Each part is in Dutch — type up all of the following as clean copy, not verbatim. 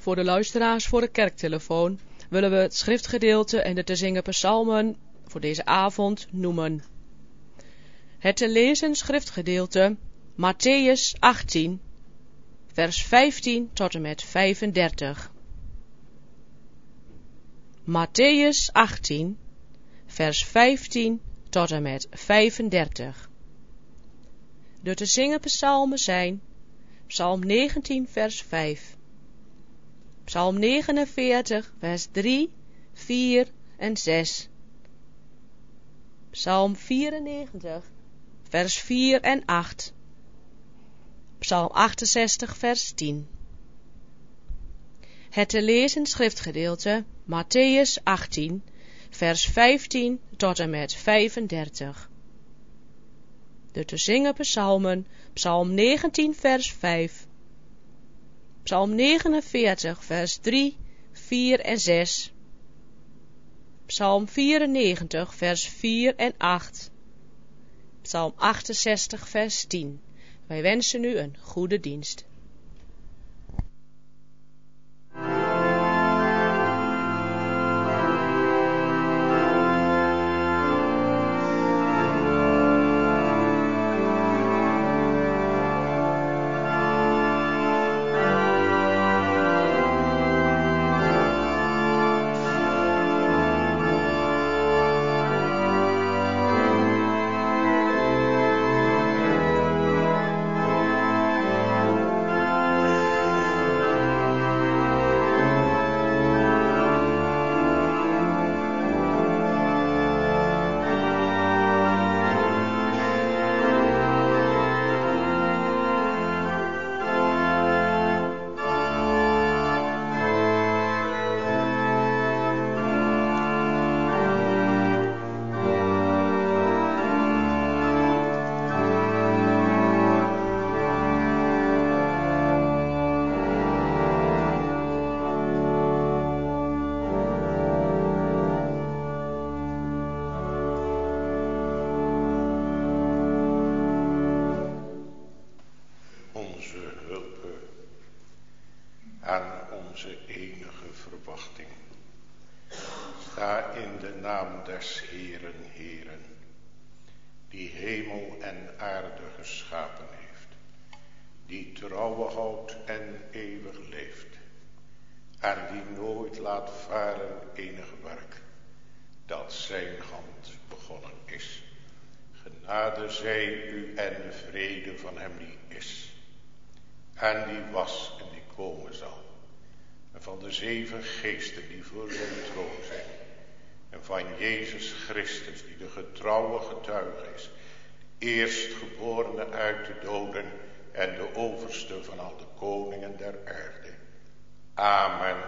voor de luisteraars voor de kerktelefoon willen we het schriftgedeelte en de te zingen psalmen voor deze avond noemen. Het te lezen schriftgedeelte Mattheüs 18, vers 15 tot en met 35. Mattheüs 18, vers 15 tot en met 35. De te zingen psalmen zijn Psalm 19, vers 5. Psalm 49, vers 3, 4 en 6. Psalm 94, vers 4 en 8. Psalm 68, vers 10. Het te lezen schriftgedeelte Mattheüs 18, vers 15 tot en met 35. De te zingen psalmen, Psalm 19, vers 5. Psalm 49, vers 3, 4 en 6. Psalm 94, vers 4 en 8. Psalm 68, vers 10. Wij wensen u een goede dienst. Onze enige verwachting. Ga in de naam des Heeren, Heeren, die hemel en aarde geschapen heeft, die trouwe houdt en eeuwig leeft, en die nooit laat varen enig werk, dat zijn hand begonnen is. Genade zij u en de vrede van hem die is, en die was en die komen zal. En van de 7 geesten die voor zijn troon zijn. En van Jezus Christus die de getrouwe getuige is. Eerstgeborene uit de doden en de overste van al de koningen der aarde. Amen.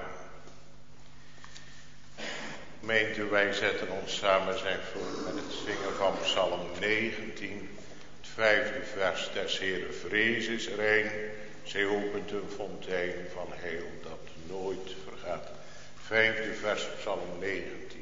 Gemeente, wij zetten ons samen zijn voor met het zingen van Psalm 19. Het 5e vers des Heeren vrees is er een. Zij opent een fontein van heil dat nooit vergaat. 5e vers Psalm 19.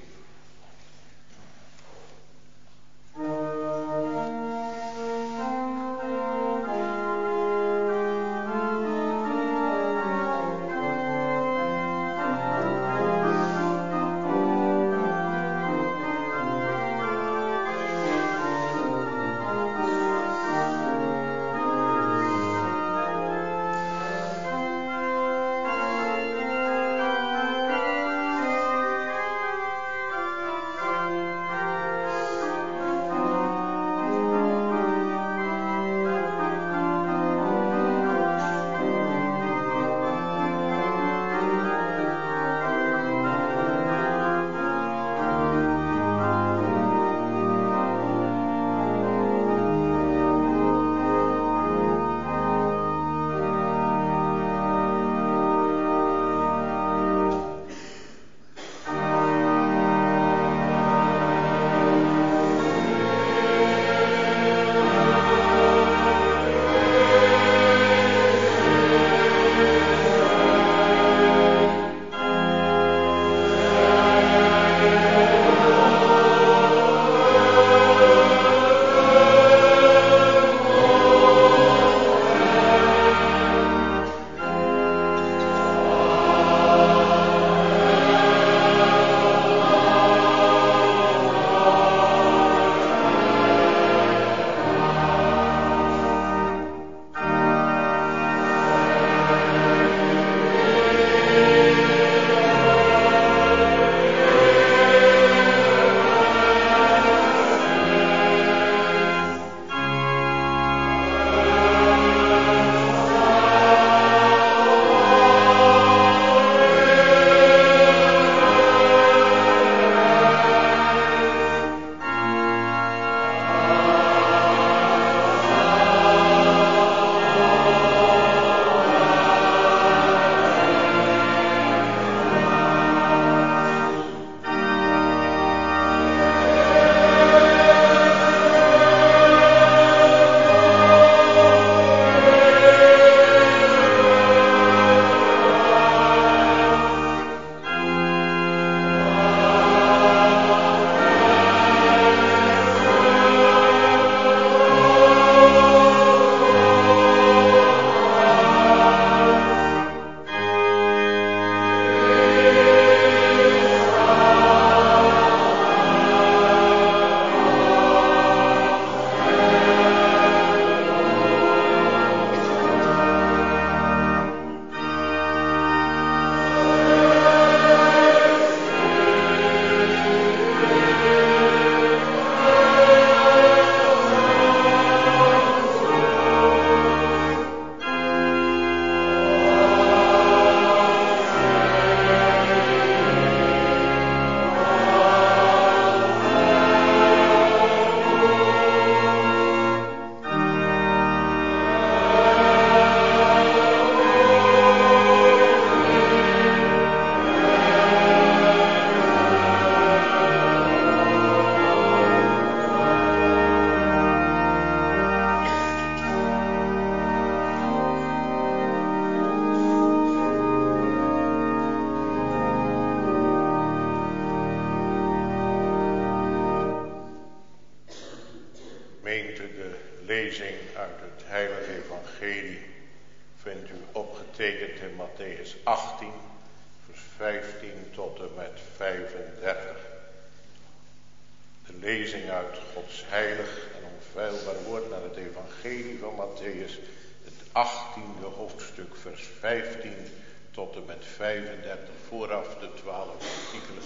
gemeente, de lezing uit het Heilige Evangelie vindt u opgetekend in Mattheüs 18, vers 15 tot en met 35. De lezing uit Gods heilig en onfeilbaar woord naar het Evangelie van Mattheüs, het 18e hoofdstuk, vers 15 tot en met 35, vooraf de 12 artikelen.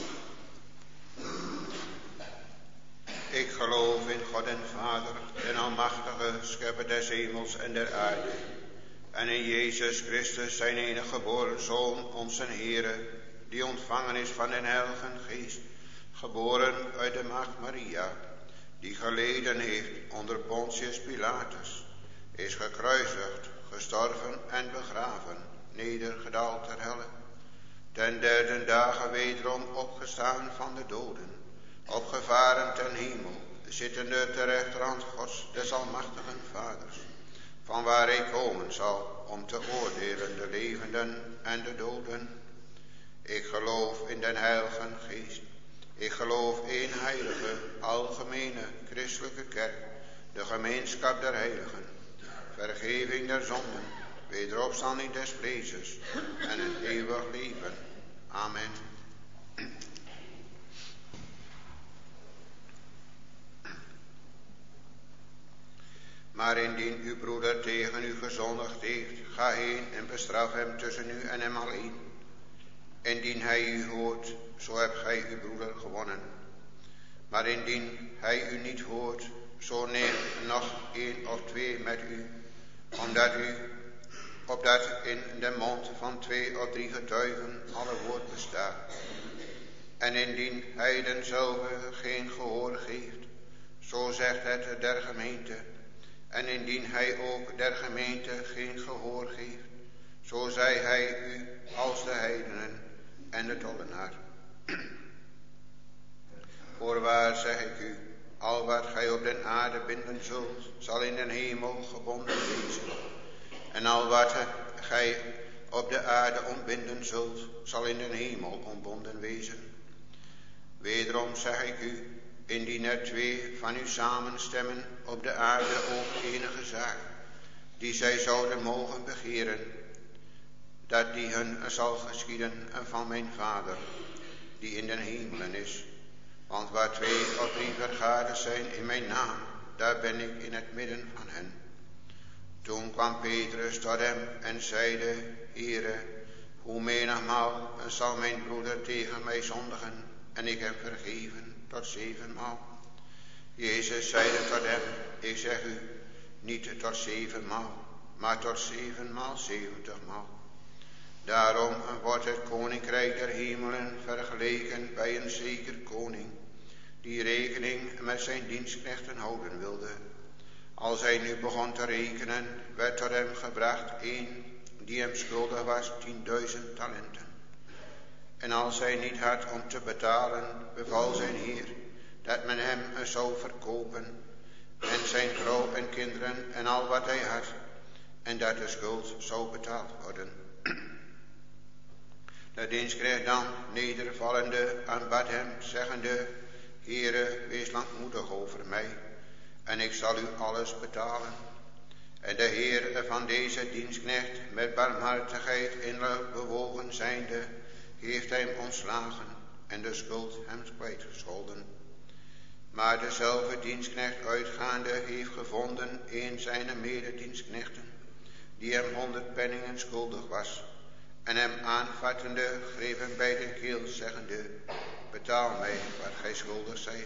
Ik geloof in God en Vader, den almachtige schepper des hemels en der aarde, en in Jezus Christus, zijn enige geboren Zoon, onze Heere, die ontvangen is van den Heilige Geest, geboren uit de maagd Maria, die geleden heeft onder Pontius Pilatus, is gekruisigd, gestorven en begraven, nedergedaald ter helle, ten derde dagen wederom opgestaan van de doden, opgevaren ten hemel, zittende ter rechterhand Gods des almachtigen Vaders, van waar hij komen zal om te oordelen de levenden en de doden. Ik geloof in den Heilige Geest. Ik geloof één heilige, algemene, christelijke kerk, de gemeenschap der heiligen, vergeving der zonden, wederopstanding des vleesjes en een eeuwig leven. Amen. Maar indien uw broeder tegen u gezondigd heeft, ga heen en bestraf hem tussen u en hem alleen. Indien hij u hoort, zo hebt gij uw broeder gewonnen. Maar indien hij u niet hoort, zo neem nog 1 of 2 met u, opdat in de mond van 2 of 3 getuigen alle woord bestaat. En indien hij denzelve geen gehoor geeft, zo zegt het der gemeente. En indien hij ook der gemeente geen gehoor geeft, zo zij hij u als de heidenen en de tollenaar. Voorwaar zeg ik u, al wat gij op den aarde binden zult, zal in den hemel gebonden wezen. En al wat gij op de aarde ontbinden zult, zal in den hemel ontbonden wezen. Wederom zeg ik u, indien er 2 van u samenstemmen op de aarde over enige zaak, die zij zouden mogen begeren, dat die hun zal geschieden van mijn Vader, die in den hemelen is. Want waar 2 of 3 vergaderd zijn in mijn naam, daar ben ik in het midden van hen. Toen kwam Petrus tot hem en zeide, Heere, hoe menigmaal zal mijn broeder tegen mij zondigen, en ik heb vergeven tot 7 maal? Jezus zeide tot hem, ik zeg u, niet tot 7 maal, maar tot 7 maal 70 maal. Daarom wordt het koninkrijk der hemelen vergeleken bij een zeker koning, die rekening met zijn dienstknechten houden wilde. Als hij nu begon te rekenen, werd tot hem gebracht een die hem schuldig was 10.000 talenten. En als hij niet had om te betalen, beval zijn heer dat men hem zou verkopen, en zijn vrouw en kinderen en al wat hij had, en dat de schuld zou betaald worden. De dienstknecht dan, nedervallende, aanbad hem, zeggende, Heere, wees langmoedig over mij, en ik zal u alles betalen. En de heer van deze dienstknecht, met barmhartigheid innerlijk bewogen zijnde, heeft hem ontslagen en de schuld hem kwijtgescholden. Maar dezelfde dienstknecht uitgaande heeft gevonden een zijner mededienstknechten, die hem 100 penningen schuldig was, en hem aanvattende greep hem bij de keel, zeggende, betaal mij wat gij schuldig zijt.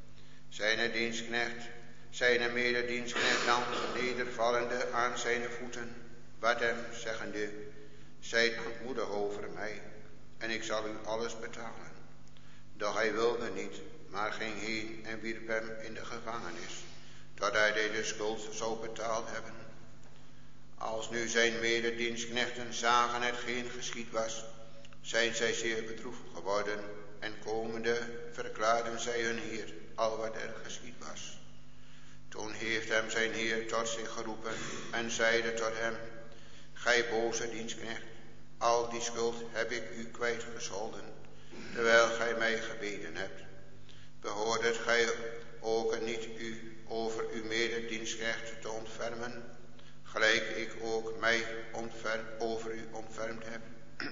Zijn mededienstknecht dan, nedervallende aan zijn voeten, bad hem, zeggende, zijt langmoedig over mij, en ik zal u alles betalen. Doch hij wilde niet, maar ging heen en wierp hem in de gevangenis, totdat hij de schuld zou betaald hebben. Als nu zijn mededienstknechten zagen hetgeen geschied was, zijn zij zeer bedroefd geworden, en komende verklaarden zij hun heer al wat er geschied was. Toen heeft hem zijn heer tot zich geroepen en zeide tot hem, gij boze dienstknecht, al die schuld heb ik u kwijtgescholden, terwijl gij mij gebeden hebt. Behoort gij ook niet u over uw mededienstknechten te ontfermen, gelijk ik ook mij over u ontfermd heb.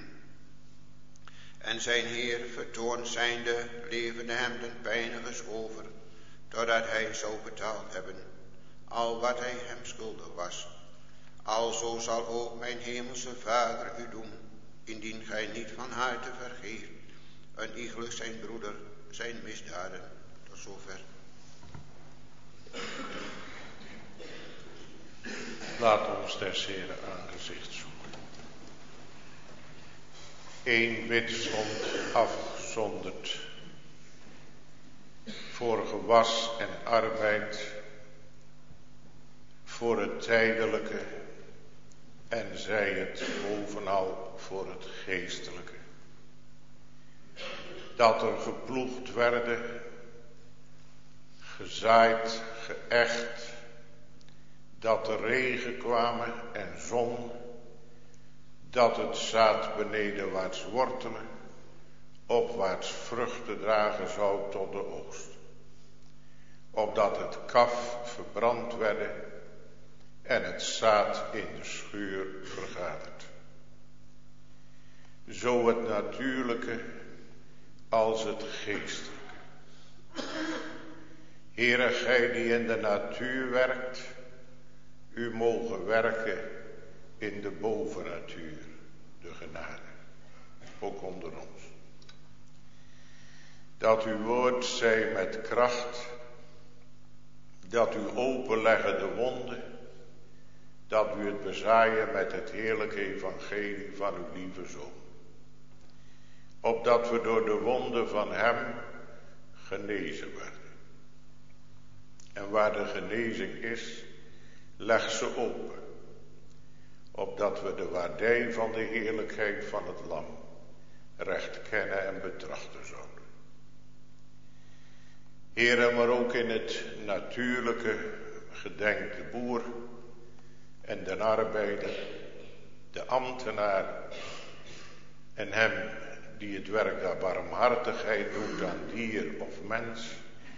En zijn Heer vertoont zijnde levende hem den pijnigers over, totdat hij zou betaald hebben, al wat hij hem schuldig was. Alzo zal ook mijn hemelse Vader u doen, indien gij niet van harte vergeeft, een iegelijk zijn broeder zijn misdaden. Tot zover. Laat ons des Heeren aangezicht zoeken. 1 bid stond afgezonderd voor gewas en arbeid, voor het tijdelijke en zij het bovenal voor het geestelijke. Dat er geploegd werden, gezaaid, geëcht, dat er regen kwamen en zon, dat het zaad benedenwaarts wortelen, opwaarts vruchten dragen zou tot de oogst. Opdat het kaf verbrand werd en het zaad in de schuur vergaderd. Zo het natuurlijke als het geestelijke. Heere, gij die in de natuur werkt, u mogen werken in de bovennatuur, de genade, ook onder ons. Dat uw woord zij met kracht, dat u openleggen de wonden, dat u het bezaaien met het heerlijke evangelie van uw lieve Zoon. Opdat we door de wonden van hem genezen werden. En waar de genezing is, leg ze open. Opdat we de waardij van de heerlijkheid van het lam recht kennen en betrachten zouden. Heere, maar ook in het natuurlijke gedenk de boer en de arbeider, de ambtenaar en hem die het werk der barmhartigheid doet aan dier of mens,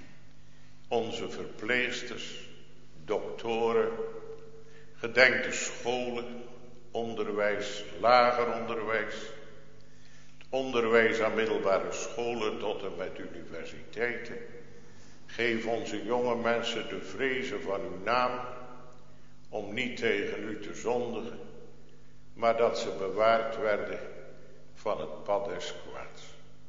onze verpleegsters, doktoren, gedenk de scholen, onderwijs, lager onderwijs, het onderwijs aan middelbare scholen tot en met universiteiten. Geef onze jonge mensen de vrezen van uw naam, om niet tegen u te zondigen, maar dat ze bewaard werden van het pad des kwaads.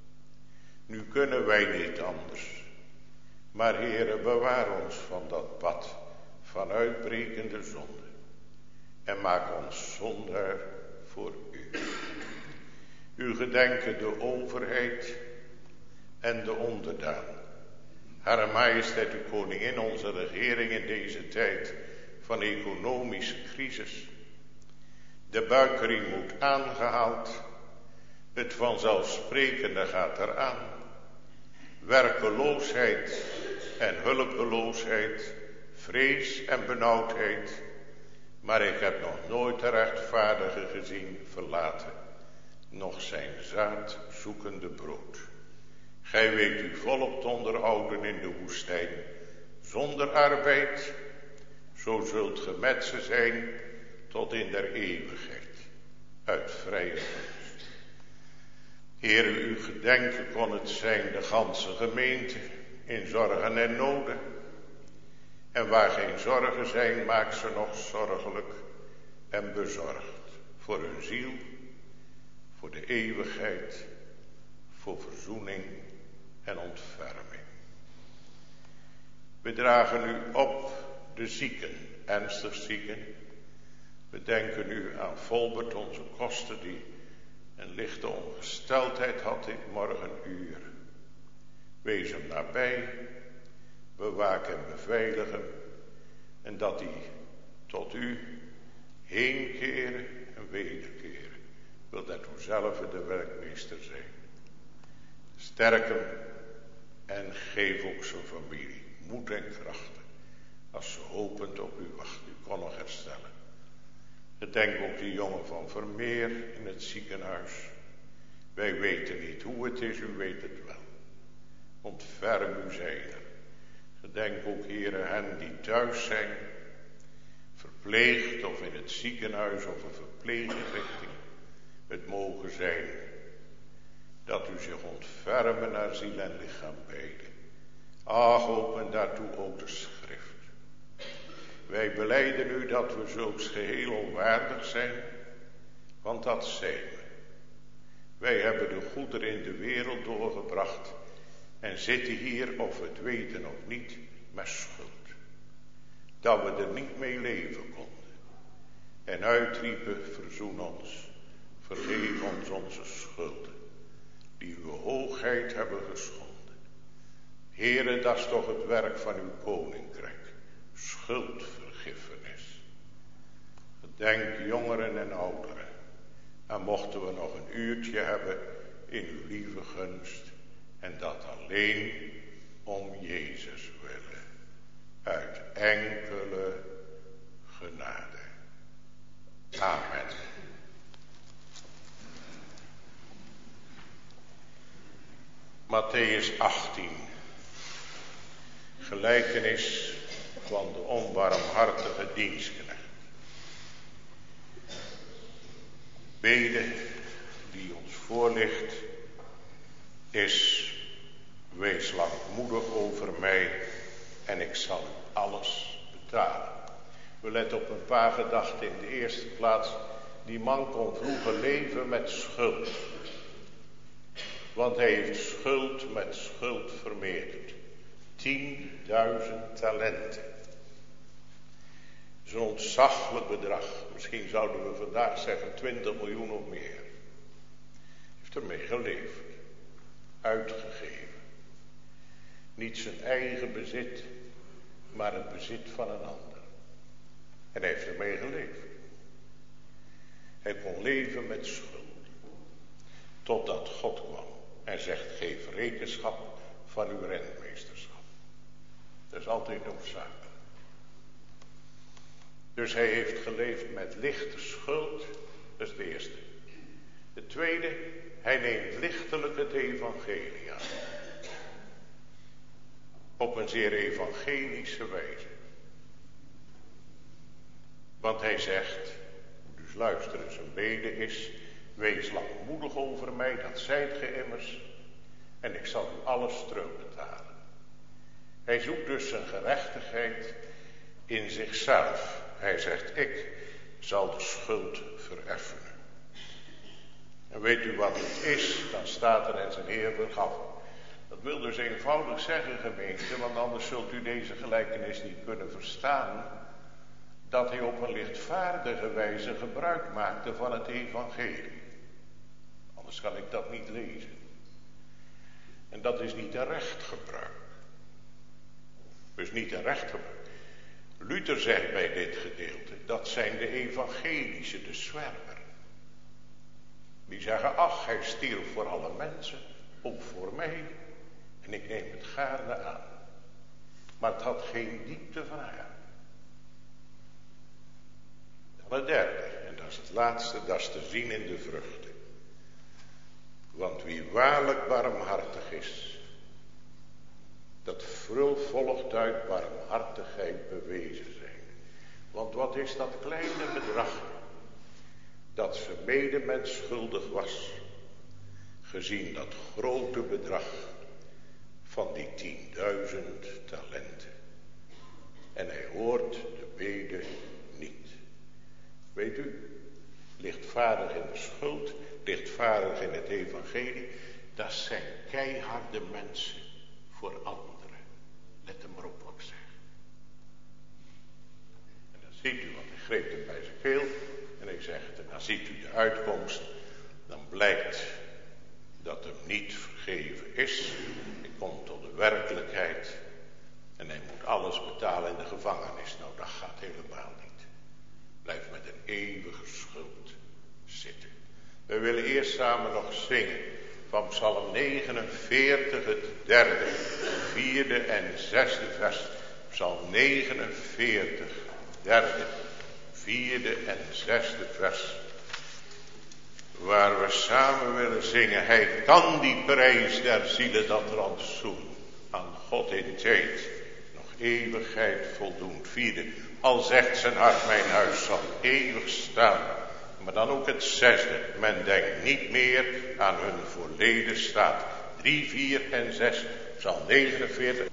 Nu kunnen wij niet anders, maar Heere, bewaar ons van dat pad van uitbrekende zonde en maak ons zondaar voor u. U gedenken de overheid en de onderdaan. Hare Majesteit, uw Koningin, onze regering in deze tijd van economische crisis. De buikriem moet aangehaald. Het vanzelfsprekende gaat eraan. Werkeloosheid en hulpeloosheid, vrees en benauwdheid. Maar ik heb nog nooit de rechtvaardige gezien verlaten, nog zijn zaad zoekende brood. Gij weet u volop te onderhouden in de woestijn, zonder arbeid, zo zult ge met ze zijn tot in der eeuwigheid, uit vrije gunst. Heere, uw gedenken kon het zijn de ganse gemeente in zorgen en noden. En waar geen zorgen zijn, maak ze nog zorgelijk en bezorgd voor hun ziel, voor de eeuwigheid, voor verzoening en ontferming. We dragen u op de zieken, ernstig zieken. We denken nu aan Volbert, onze koster, die een lichte ongesteldheid had dit morgenuur. Wees hem nabij, bewaak en beveilig hem, en dat hij tot u heenkeren en wederkeren, wil dat u zelf de werkmeester zijn. Sterk hem en geef ook zijn familie moed en krachten, als ze hopend op u wachten. U kon nog herstellen. Gedenk ook die jongen van Vermeer in het ziekenhuis. Wij weten niet hoe het is, u weet het wel. Ontferm u zijner. Gedenk ook, Heere, hen die thuis zijn, verpleegd of in het ziekenhuis of een verpleeginrichting. Het mogen zijn dat u zich ontfermen naar ziel en lichaam beide. Ach, open daartoe ook de schrift. Wij belijden u dat we zulks geheel onwaardig zijn, want dat zijn we. Wij hebben de goederen in de wereld doorgebracht en zitten hier, of we het weten of niet, met schuld. Dat we er niet mee leven konden. En uitriepen, verzoen ons, vergeef ons onze schulden, die uw hoogheid hebben geschonden. Heere, dat is toch het werk van uw koninkrijk, schuldvergiffenis. Gedenk jongeren en ouderen. En mochten we nog een uurtje hebben in uw lieve gunst, en dat alleen om Jezus willen, uit enkele genade. Amen. Mattheüs 18. Gelijkenis van de onbarmhartige dienstknecht. Bede die ons voorligt is: wees langmoedig over mij en ik zal u alles betalen. We letten op een paar gedachten. In de eerste plaats, die man kon vroeger leven met schuld. Want hij heeft schuld met schuld vermeerderd. 10.000 talenten. Dat is een ontzaglijk bedrag. Misschien zouden we vandaag zeggen 20 miljoen of meer. Hij heeft ermee geleefd. Uitgegeven. Niet zijn eigen bezit, maar het bezit van een ander. En hij heeft ermee geleefd. Hij kon leven met schuld. Totdat God kwam en zegt: geef rekenschap van uw rentmeesterschap. Dat is altijd noodzakelijk. Dus hij heeft geleefd met lichte schuld. Dat is het eerste. Het tweede, hij neemt lichtelijk het evangelie aan. Op een zeer evangelische wijze. Want hij zegt, dus luister, zijn bede is: wees langmoedig over mij, dat zijt ge immers, en ik zal u alles terugbetalen. Hij zoekt dus zijn gerechtigheid in zichzelf. Hij zegt: ik zal de schuld vereffenen. En weet u wat het is? Dan staat er: en zijn Heer vergaf. Dat wil dus eenvoudig zeggen, gemeente, want anders zult u deze gelijkenis niet kunnen verstaan, dat hij op een lichtvaardige wijze gebruik maakte van het evangelie. Anders kan ik dat niet lezen. En dat is niet een recht gebruik. Dus niet een recht gebruik. Luther zegt bij dit gedeelte: dat zijn de evangelische, de zwerver. Die zeggen: ach, hij stierf voor alle mensen, ook voor mij. En ik neem het gaarne aan. Maar het had geen diepte van haar. Dan het derde, en dat is het laatste, dat is te zien in de vruchten. Want wie waarlijk barmhartig is, dat volgt uit barmhartigheid bewezen zijn. Want wat is dat kleine bedrag dat ze medemens schuldig was, gezien dat grote bedrag van die 10.000 talenten. En hij hoort de bede niet. Weet u, lichtvaardig in de schuld, lichtvaardig in het evangelie, dat zijn keiharde mensen voor anderen. Let hem maar op wat ik zeg. En dan ziet u, want hij greep hem bij zijn keel en hij zegt: en dan ziet u de uitkomst. Dan blijkt dat hem niet vergeven is. Hij komt tot de werkelijkheid en hij moet alles betalen in de gevangenis. Nou, dat gaat helemaal niet. Blijft met een eeuwige schuld zitten. We willen eerst samen nog zingen van Psalm 49, het 3e, 4e en 6e vers. Psalm 49, 3e, 4e en 6e vers. Waar we samen willen zingen: hij kan die prijs der zielen dat rantsoen aan God in tijd eeuwigheid voldoen. Vierde, al zegt zijn hart, mijn huis zal eeuwig staan. Maar dan ook het zesde, men denkt niet meer aan hun voorleden staat. 3, 4 en 6, Psalm 49.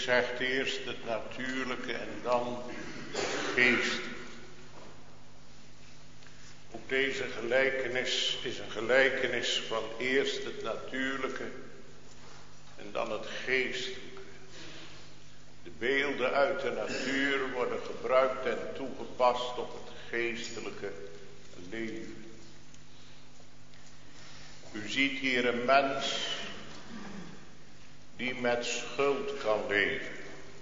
zegt eerst het natuurlijke en dan het geest. Ook deze gelijkenis is een gelijkenis van eerst het natuurlijke en dan het geestelijke. De beelden uit de natuur worden gebruikt en toegepast op het geestelijke leven. U ziet hier een mens die met schuld kan leven.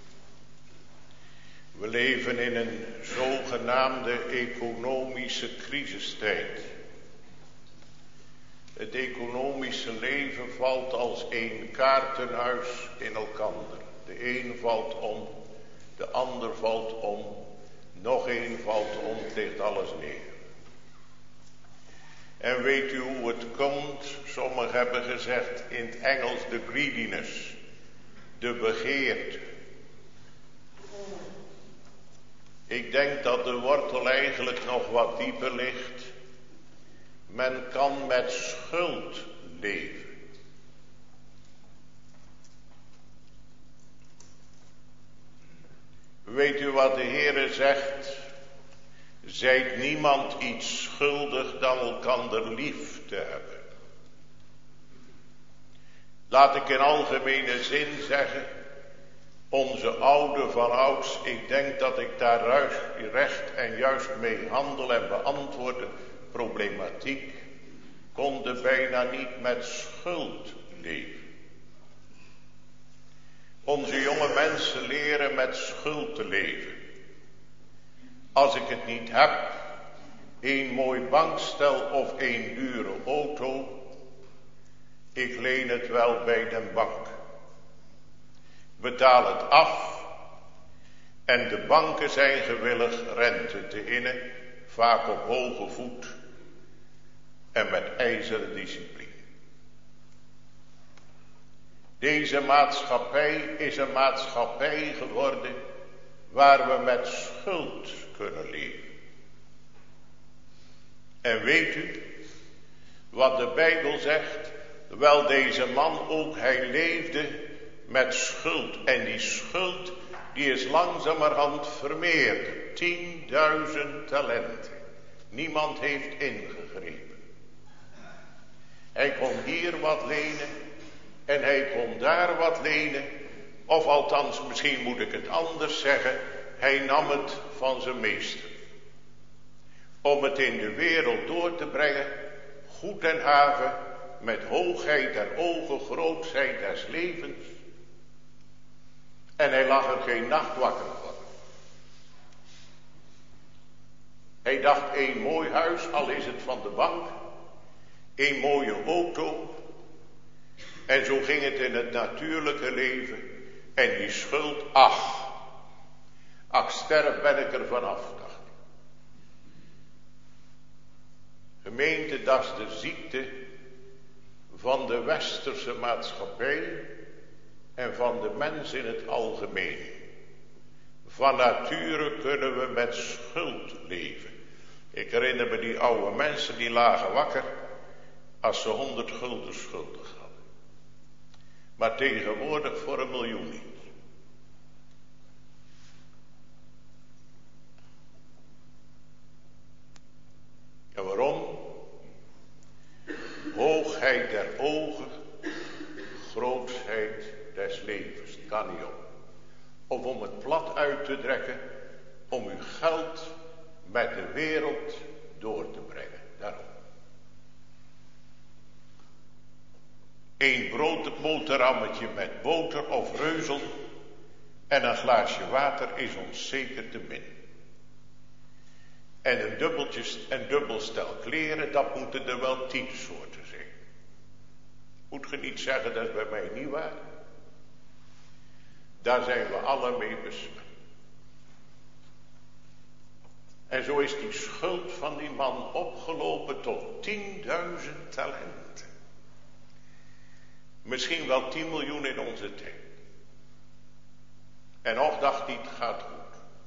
We leven in een zogenaamde economische crisistijd. Het economische leven valt als een kaartenhuis in elkander. De een valt om, de ander valt om, nog een valt om, het ligt alles neer. En weet u hoe het komt? Sommigen hebben gezegd in het Engels de greediness, de begeerte. Ik denk dat de wortel eigenlijk nog wat dieper ligt. Men kan met schuld leven. Weet u wat de Heere zegt? Zijt niemand iets schuldig dan elkander lief te hebben. Laat ik in algemene zin zeggen, onze oude van ouds, ik denk dat ik daar recht en juist mee handel en beantwoord de problematiek, konden bijna niet met schuld leven. Onze jonge mensen leren met schuld te leven. Als ik het niet heb, een mooi bankstel of een dure auto, ik leen het wel bij de bank. Betaal het af en de banken zijn gewillig rente te innen, vaak op hoge voet en met ijzeren discipline. Deze maatschappij is een maatschappij geworden waar we met schuld kunnen leven. En weet u wat de Bijbel zegt? Wel, deze man ook, hij leefde met schuld. En die schuld, die is langzamerhand vermeerderd. 10.000 talenten. Niemand heeft ingegrepen. Hij kon hier wat lenen en hij kon daar wat lenen. Of althans, misschien moet ik het anders zeggen, hij nam het van zijn meester. Om het in de wereld door te brengen, goed en haven, met hoogheid der ogen, grootheid des levens. En hij lag er geen nacht wakker van. Hij dacht, een mooi huis, al is het van de bank, een mooie auto. En zo ging het in het natuurlijke leven. En die schuld, ach, sterf ben ik er vanaf, dacht ik. Gemeente, dat is de ziekte van de westerse maatschappij en van de mens in het algemeen. Van nature kunnen we met schuld leven. Ik herinner me die oude mensen die lagen wakker als ze 100 gulden schuldig hadden. Maar tegenwoordig voor 1 miljoen niet. En waarom? Hoogheid der ogen, grootheid des levens. Het kan niet op. Of om het plat uit te trekken, om uw geld met de wereld door te brengen. Daarom. Een broodboterhammetje met boter of reuzel en een glaasje water is ons zeker te min. En een dubbel stel kleren, dat moeten er wel 10 soorten zijn. Moet ge niet zeggen, dat is bij mij niet waar. Daar zijn we alle mee besmet. En zo is die schuld van die man opgelopen tot 10.000 talenten. Misschien wel 10 miljoen in onze tijd. En nog dacht hij, het gaat goed.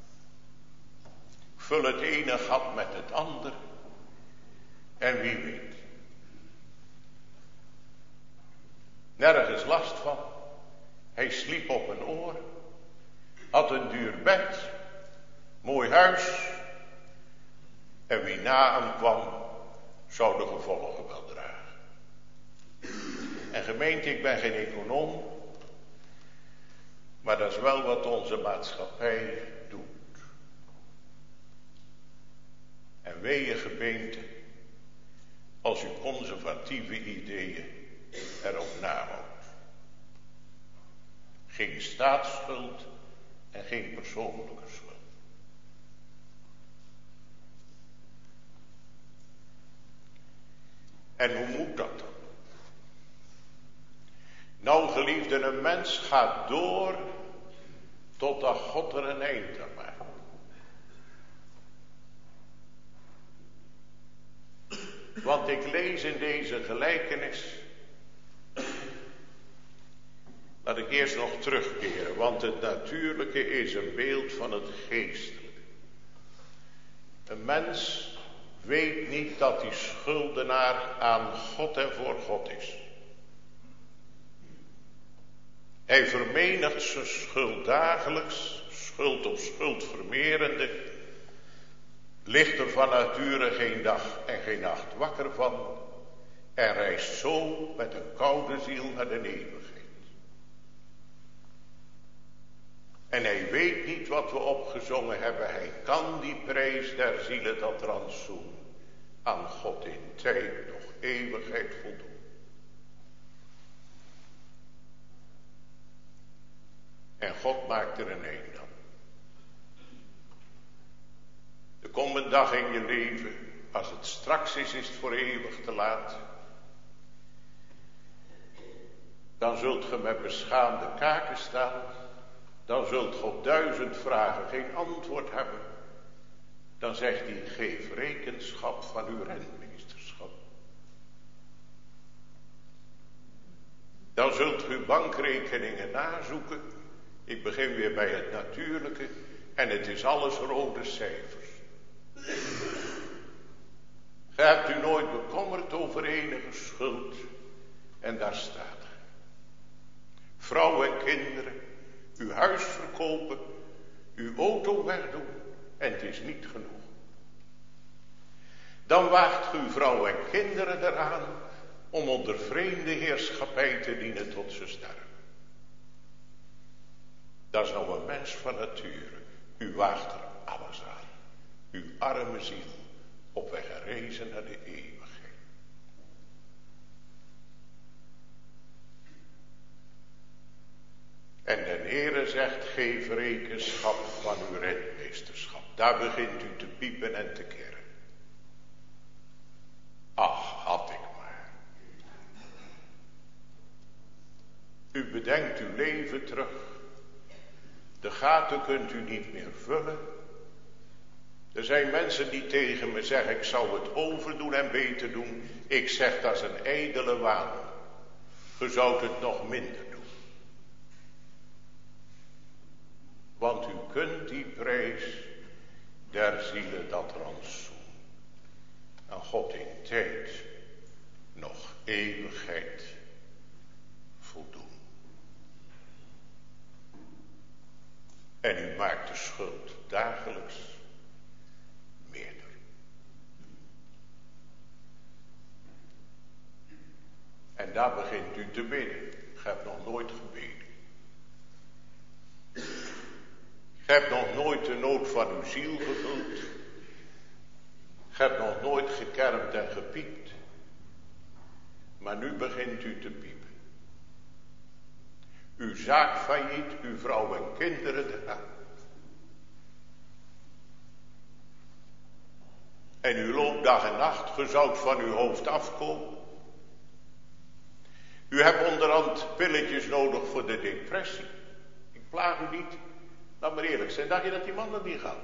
Vul het ene gat met het ander. En wie weet. Nergens last van. Hij sliep op een oor. had een duur bed, mooi huis. En wie na hem kwam, zou de gevolgen wel dragen. En gemeente, ik ben geen econoom, maar dat is wel wat onze maatschappij doet. En wee gemeente, als u conservatieve ideeën erop nahoudt. Geen staatsschuld en geen persoonlijke schuld. En hoe moet dat dan? Nou, geliefde, een mens gaat door totdat God er een eind aan maakt. Want ik lees in deze gelijkenis, laat ik eerst nog terugkeren, want het natuurlijke is een beeld van het geestelijke. Een mens weet niet dat hij schuldenaar aan God en voor God is. Hij vermenigt zijn schuld dagelijks, schuld op schuld vermerende, ligt er van nature geen dag en geen nacht wakker van en reist zo met een koude ziel naar de eeuwigheid. En hij weet niet wat we opgezongen hebben. Hij kan die prijs der zielen, dat rantsoen, aan God in tijd nog eeuwigheid voldoen. En God maakt er een eind aan. Er komt een dag in je leven, als het straks is het voor eeuwig te laat. Dan zult ge met beschaamde kaken staan. Dan zult ge op 1000 vragen geen antwoord hebben. Dan zegt hij, geef rekenschap van uw rentmeesterschap. Dan zult u bankrekeningen nazoeken. Ik begin weer bij het natuurlijke. En het is alles rode cijfers. Ge hebt u nooit bekommerd over enige schuld. En daar staat er. Vrouw en kinderen. Uw huis verkopen. Uw auto wegdoen. En het is niet genoeg. Dan waagt uw vrouw en kinderen eraan om onder vreemde heerschappij te dienen tot ze sterven. Dat is nou een mens van nature. U waagt er alles aan. Uw arme ziel op weg gerezen naar de eeuwigheid. En de Heere zegt, geef rekenschap van uw rentmeesterschap. Daar begint u te piepen en te kerren. Ach, had ik maar. U bedenkt uw leven terug. De gaten kunt u niet meer vullen. Er zijn mensen die tegen me zeggen, ik zou het overdoen en beter doen. Ik zeg, dat is een ijdele waan. Je zou het nog minder doen. Want u kunt die prijs der zielen, dat rantsoen, aan God in tijd nog eeuwigheid voldoen. En u maakt de schuld dagelijks meerder. En daar begint u te bidden. Ik heb nog nooit gebeden. Je hebt nog nooit de nood van uw ziel gevuld. Je hebt nog nooit gekermd en gepiept. Maar nu begint u te piepen. Uw zaak failliet, uw vrouw en kinderen eraan. En u loopt dag en nacht gezout van uw hoofd afkomen. U hebt onderhand pilletjes nodig voor de depressie. Ik plaag u niet. Laat maar eerlijk zijn, dacht je dat die man dat niet gaat?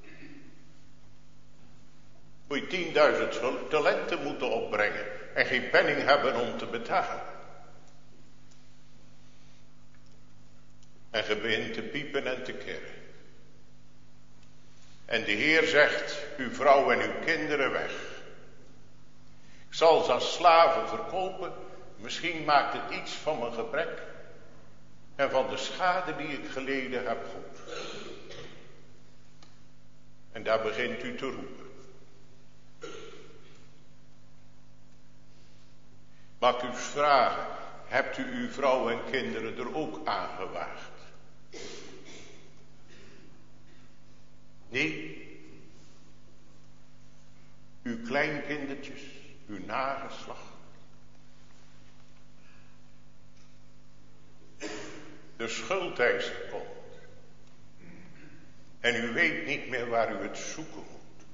Moet je 10.000 talenten moeten opbrengen en geen penning hebben om te betalen. En je begint te piepen en te kerren. En de Heer zegt, uw vrouw en uw kinderen weg. Ik zal ze als slaven verkopen. Misschien maakt het iets van mijn gebrek. en van de schade die ik geleden heb goed. En daar begint u te roepen. Mag ik u eens vragen, hebt u uw vrouw en kinderen er ook aan gewaagd? Nee? Uw kleinkindertjes, uw nageslacht. De schuldeiser komt. En u weet niet meer waar u het zoeken moet.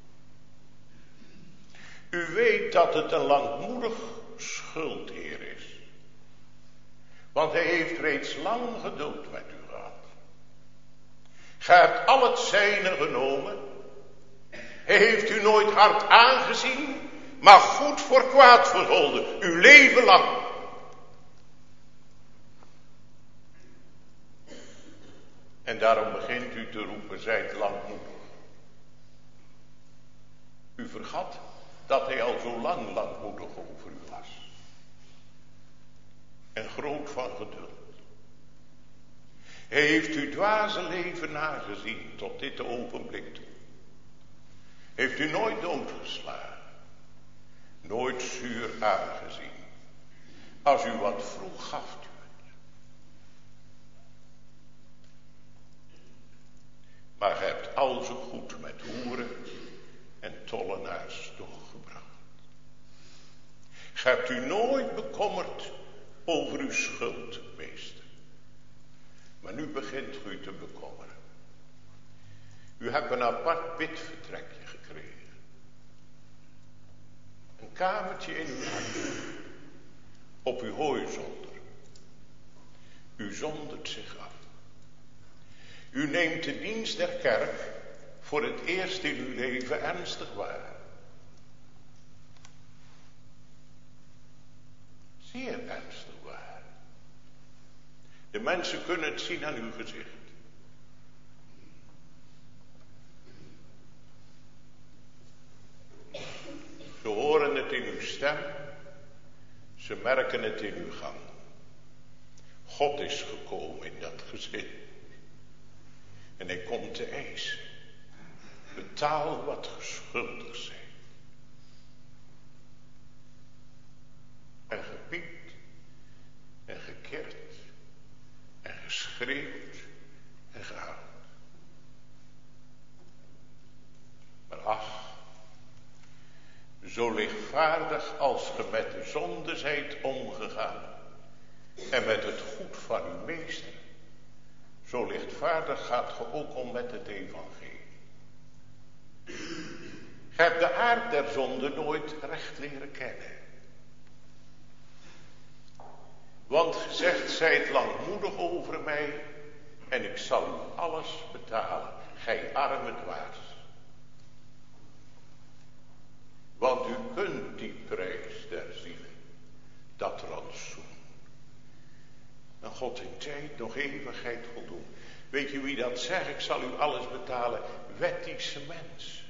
U weet dat het een langmoedig schuldheer is. Want hij heeft reeds lang geduld met u gehad. Gij hebt al het zijne genomen. Hij heeft u nooit hard aangezien, maar goed voor kwaad vergolden, uw leven lang. En daarom begint u te roepen, zijt langmoedig. U vergat dat hij al zo lang langmoedig over u was. En groot van geduld. Hij heeft uw dwaze leven nagezien tot dit ogenblik toe. Heeft u nooit doodgeslagen. Nooit zuur aangezien. Als u wat vroeg gaf u het. Maar gij hebt al zo goed met hoeren en tollenaars doorgebracht. Gij hebt u nooit bekommerd over uw schuld, meester. Maar nu begint u te bekommeren. U hebt een apart bidvertrekje gekregen. Een kamertje in uw hart. Op uw hooizolder. U zondert zich af. U neemt de dienst der kerk voor het eerst in uw leven ernstig waar. Zeer ernstig waar. De mensen kunnen het zien aan uw gezicht. Ze horen het in uw stem. Ze merken het in uw gang. God is gekomen in dat gezin. En hij komt te eisen. Betaal wat geschuldigd zijn. En gepiekt. En gekerd. En geschreeuwd. En gehuild. Maar ach. Zo lichtvaardig als ge met de zonde zijt omgegaan. En met het goed van uw meester. Zo lichtvaardig gaat ge ook om met het evangelie. Ge hebt de aard der zonde nooit recht leren kennen. Want ge zegt, zijt langmoedig over mij en ik zal u alles betalen, gij arme dwaas. Want u kunt die prijs der zielen, dat rantsoen, en God in tijd nog eeuwigheid voldoen. Weet je wie dat zegt? Ik zal u alles betalen. Wettische mensen.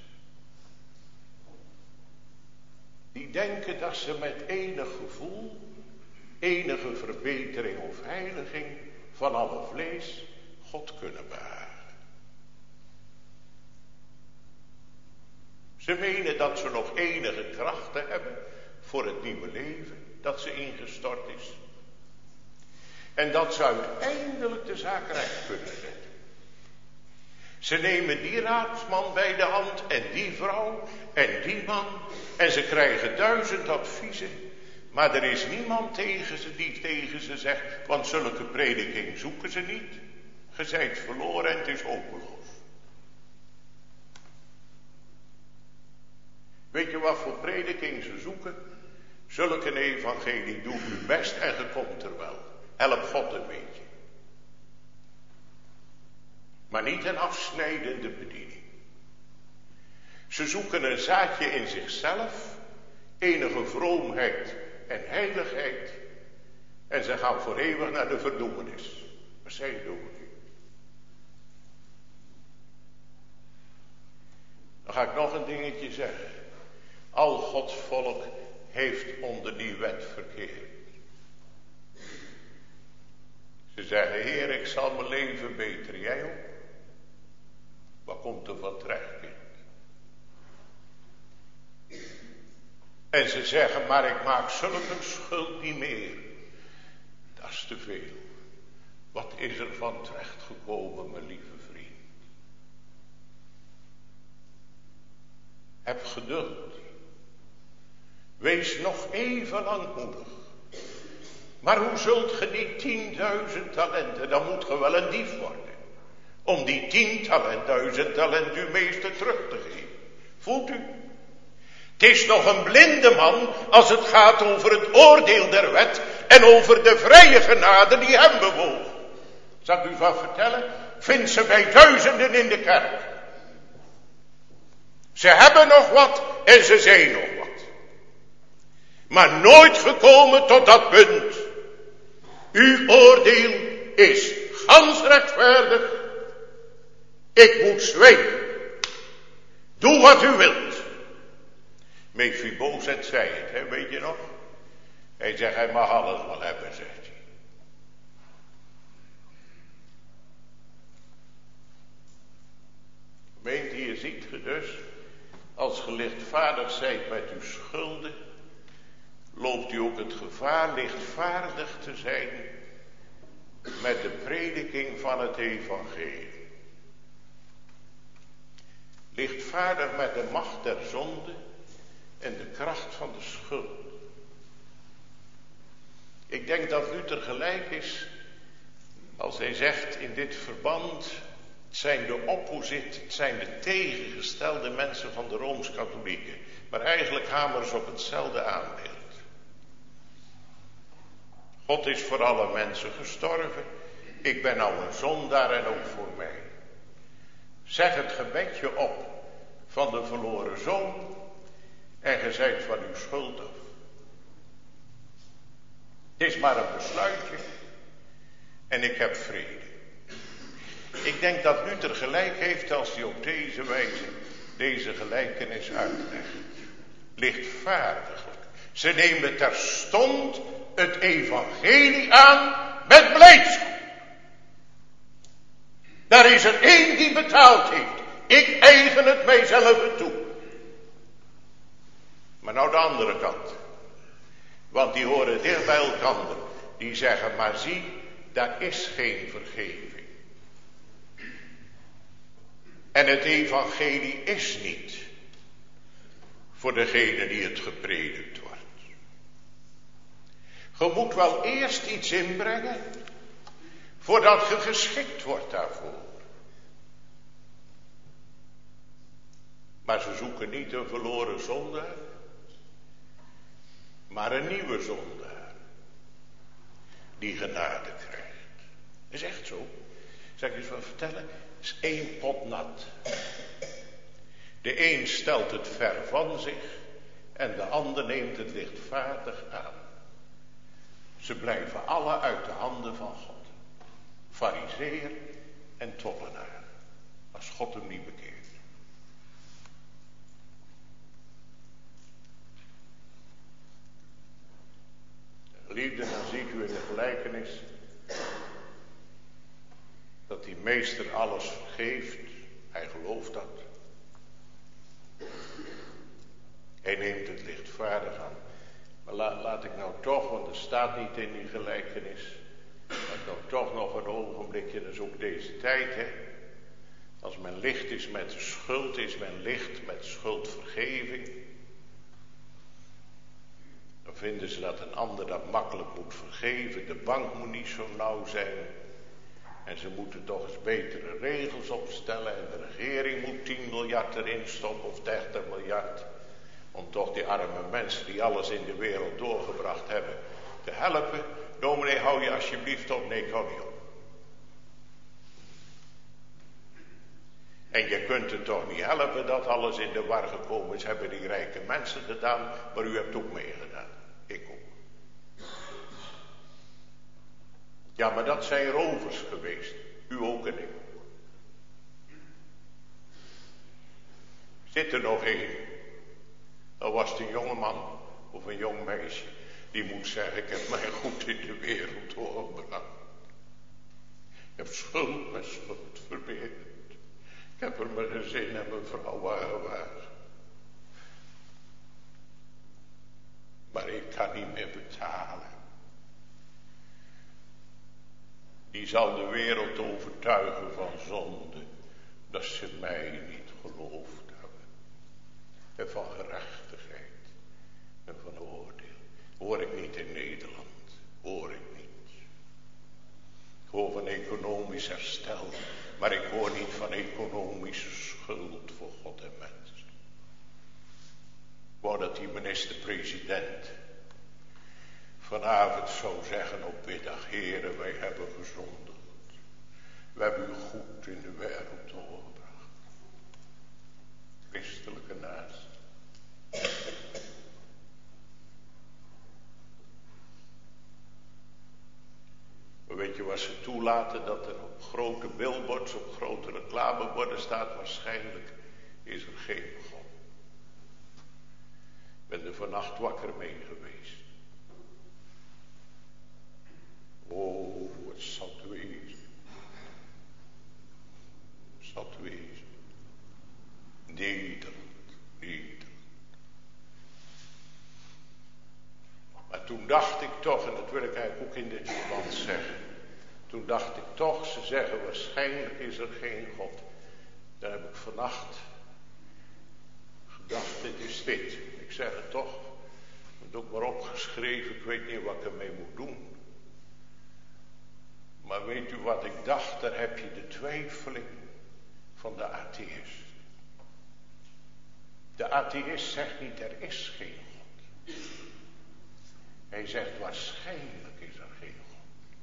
Die denken dat ze met enig gevoel, enige verbetering of heiliging van alle vlees God kunnen behagen. Ze menen dat ze nog enige krachten hebben voor het nieuwe leven dat ze ingestort is. En dat ze uiteindelijk de zaak recht kunnen zetten. Ze nemen die raadsman bij de hand en die vrouw en die man. En ze krijgen 1000 adviezen. Maar er is niemand tegen ze die tegen ze zegt, want zulke prediking zoeken ze niet. Ge zijt verloren en het is hopeloos. Weet je wat voor prediking ze zoeken? Zulke evangelie, doe uw best en je komt er wel. Help God een beetje. Maar niet een afsnijdende bediening. Ze zoeken een zaadje in zichzelf, enige vroomheid en heiligheid. En ze gaan voor eeuwig naar de verdoemenis. Maar zij doen het niet. Dan ga ik nog een dingetje zeggen. Al Gods volk heeft onder die wet verkeerd. Ze zeggen, Heer, ik zal mijn leven beter. Jij ook? Wat komt er van terecht, kind? En ze zeggen, maar ik maak zulke schuld niet meer. Dat is te veel. Wat is er van terecht gekomen, mijn lieve vriend? Heb geduld. Wees nog even langmoedig. Maar hoe zult ge die 10.000 talenten, dan moet ge wel een dief worden. Om die 10.000 talent uw meester terug te geven. Voelt u? Het is nog een blinde man als het gaat over het oordeel der wet en over de vrije genade die hem bewoog. Zal ik u wat vertellen? Vind ze bij duizenden in de kerk. Ze hebben nog wat en ze zijn nog wat. Maar nooit gekomen tot dat punt. Uw oordeel is gans rechtvaardig. Ik moet zwijgen. Doe wat u wilt. Mephibozet zei het, hè, weet je nog? Hij zegt, hij mag alles wel hebben, zegt hij. Gemeente, hier ziet ge dus, als ge lichtvaardig zijt met uw schulden, loopt u ook het gevaar lichtvaardig te zijn met de prediking van het evangelie. Lichtvaardig met de macht der zonde en de kracht van de schuld. Ik denk dat Luther gelijk is als hij zegt in dit verband, het zijn de tegengestelde mensen van de Rooms-Katholieken. Maar eigenlijk hameren ze op hetzelfde aanbeeld. God is voor alle mensen gestorven. Ik ben nou een zondaar en ook voor mij. Zeg het gebedje op van de verloren zoon en ge zijt van uw schuld af. Het is maar een besluitje en ik heb vrede. Ik denk dat Luther gelijk heeft als hij op deze wijze deze gelijkenis uitlegt. Lichtvaardiglijk. Ze nemen terstond het evangelie aan met blijdschap. Daar is er één die betaald heeft. Ik eigen het mijzelf toe. Maar nou de andere kant. Want die horen dicht bij elkaar. Die zeggen, maar zie, daar is geen vergeving. En het evangelie is niet voor degene die het gepredikt wordt. Je moet wel eerst iets inbrengen voordat je geschikt wordt daarvoor. Maar ze zoeken niet een verloren zondaar, maar een nieuwe zondaar die genade krijgt. Dat is echt zo. Zal ik eens wat vertellen? Het is één pot nat. De een stelt het ver van zich en de ander neemt het lichtvaardig aan. Ze blijven alle uit de handen van God. Farizeeër en tollenaar. Als God hem niet bekeert. Geliefden, dan ziet u in de gelijkenis dat die meester alles vergeeft. Hij gelooft dat. Hij neemt het lichtvaardig aan. Maar laat ik nou toch, want er staat niet in die gelijkenis, laat ik nou toch nog een ogenblikje, dat is ook deze tijd, hè. Als men licht is met de schuld, is men licht met schuldvergeving. Dan vinden ze dat een ander dat makkelijk moet vergeven. De bank moet niet zo nauw zijn. En ze moeten toch eens betere regels opstellen. En de regering moet 10 miljard erin stoppen of 30 miljard. Om toch die arme mensen die alles in de wereld doorgebracht hebben te helpen. Dominee, hou je alsjeblieft op. Nee, ik hou niet op. En je kunt het toch niet helpen dat alles in de war gekomen is. Hebben die rijke mensen gedaan, maar u hebt ook meegedaan. Ik ook. Ja, maar dat zijn rovers geweest. U ook en ik. Zit er nog één? Dat was het een jongeman of een jong meisje. Die moet zeggen, ik heb mijn goed in de wereld doorgebracht. heb schuld met schuld vermeerderd. Ik heb er mijn gezin en mijn vrouw aan gewaagd. Maar ik kan niet meer betalen. Die zal de wereld overtuigen van zonde, dat ze mij niet geloofd hebben. En van gerechtigheid en van oordeel. Hoor ik niet in Nederland, hoor ik niet. Ik hoor van economisch herstel, maar ik hoor niet van economische schuld voor God en mens. Ik wou dat die minister-president vanavond zou zeggen op middag: Heren, wij hebben gezondigd. We hebben u goed in de wereld doorgebracht. Christelijke naast. Maar weet je wat ze toelaten? Dat er op grote billboards, op grote reclameborden staat: waarschijnlijk is er geen God. Ik ben er vannacht wakker mee geweest. Oh, het zat wezen. Het zat wezen. Nederland. Maar toen dacht ik toch, en dat wil ik eigenlijk ook in dit verband zeggen. Toen dacht ik toch, ze zeggen waarschijnlijk is er geen God. Dan heb ik vannacht gedacht, dit is dit. Ik zeg het toch. Ik heb het ook maar opgeschreven, ik weet niet wat ik ermee moet doen. Maar weet u wat ik dacht? Daar heb je de twijfeling van de atheïst. De atheïst zegt niet, er is geen God. Hij zegt, waarschijnlijk is er geen God.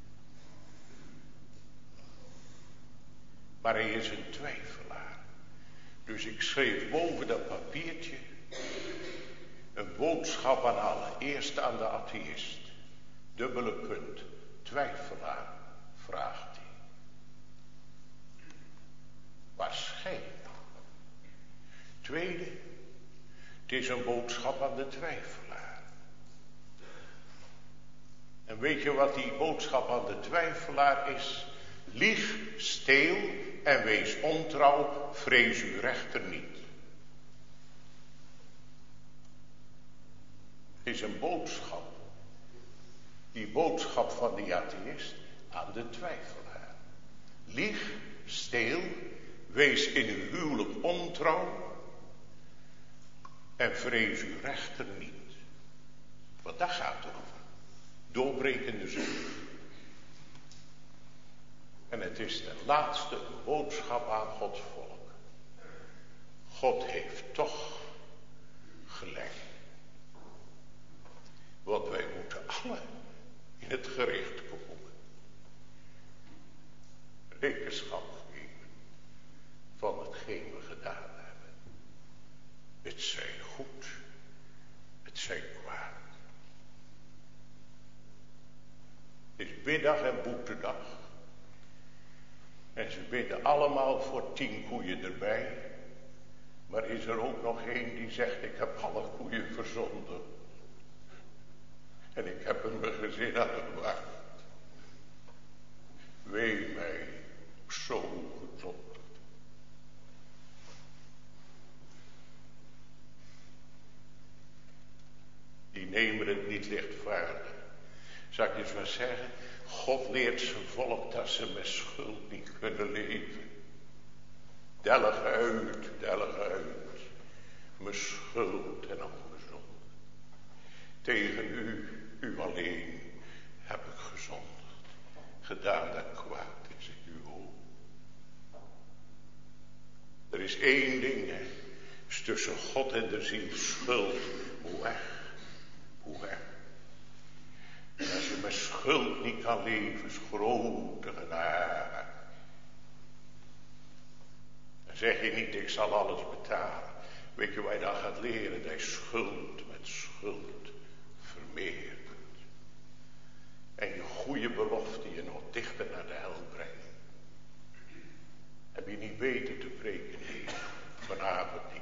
Maar hij is een twijfelaar. Dus ik schreef boven dat papiertje een boodschap aan allen. Eerst aan de atheïst. Dubbele punt. Twijfelaar. Vraagt hij. Waarschijnlijk. Tweede, het is een boodschap aan de twijfelaar. En weet je wat die boodschap aan de twijfelaar is? Lieg, steel en wees ontrouw, vrees uw rechter niet. Het is een boodschap. Die boodschap van die atheïst aan de twijfelaar. Lieg, steel, wees in uw huwelijk ontrouw en vrees uw rechter niet. Want daar gaat het over. Doorbrekende zonde. En het is ten laatste een boodschap aan Gods volk. God heeft toch gelijk. Want wij moeten alle in het gericht komen. Rekenschap geven van hetgeen we gedaan hebben. Het zij goed, het zij kwaad. Het is biddag en boetedag. En ze bidden allemaal voor 10 koeien erbij. Maar is er ook nog één die zegt, ik heb alle koeien verzonden. En ik heb er mijn gezin aan gewaagd. Wee mij, zo gezond. Die nemen het niet lichtvaardig. Zal ik eens wat zeggen? God leert zijn volk dat ze met schuld niet kunnen leven. Delg uit. Mijn schuld en al mijn zonde. Tegen u alleen heb ik gezondigd. Gedaan dat kwaad is in uw ogen. Er is één ding, hè. Is tussen God en de ziel schuld. Hoe weg. En als je met schuld niet kan leven, is grote genade. Dan zeg je niet, ik zal alles betalen. Weet je waar je dan gaat leren? Dat je schuld met schuld vermeerdert. En je goede belofte je nog dichter naar de hel brengt. Heb je niet beter te preken? Nee, vanavond niet.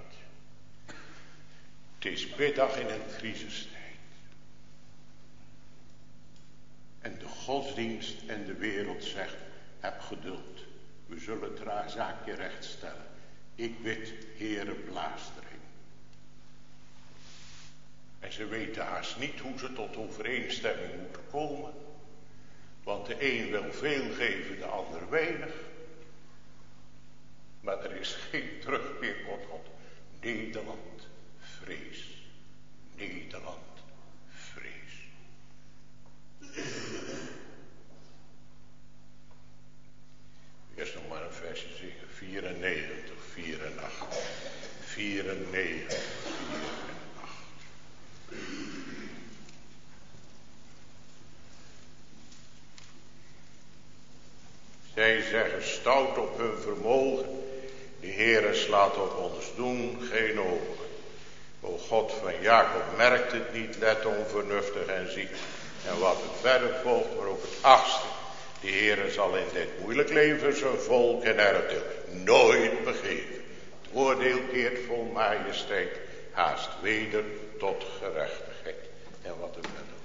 Het is middag in een crisistijd. En de godsdienst en de wereld zegt, Heb geduld. We zullen het zaakje rechtstellen. Ik bid, Heere, blaas erin. En ze weten haast niet hoe ze tot overeenstemming moeten komen. Want de een wil veel geven, de ander weinig. Maar er is geen terugkeer tot God. Nederland, vrees. Nederland, vrees. Eerst nog maar een versje zingen. 94, 4 en 8. 94, 4 en 8. Zij zeggen stout op hun vermogen. De Heere slaat op ons doen geen ogen. O God van Jacob merkt het niet, let onvernuftig en ziek. En wat er verder volgt, maar ook het 8e. De Heere zal in dit moeilijk leven zijn volk en erfdeel nooit begeven. Het oordeel keert vol majesteit, haast weder tot gerechtigheid. En wat er verder volgt.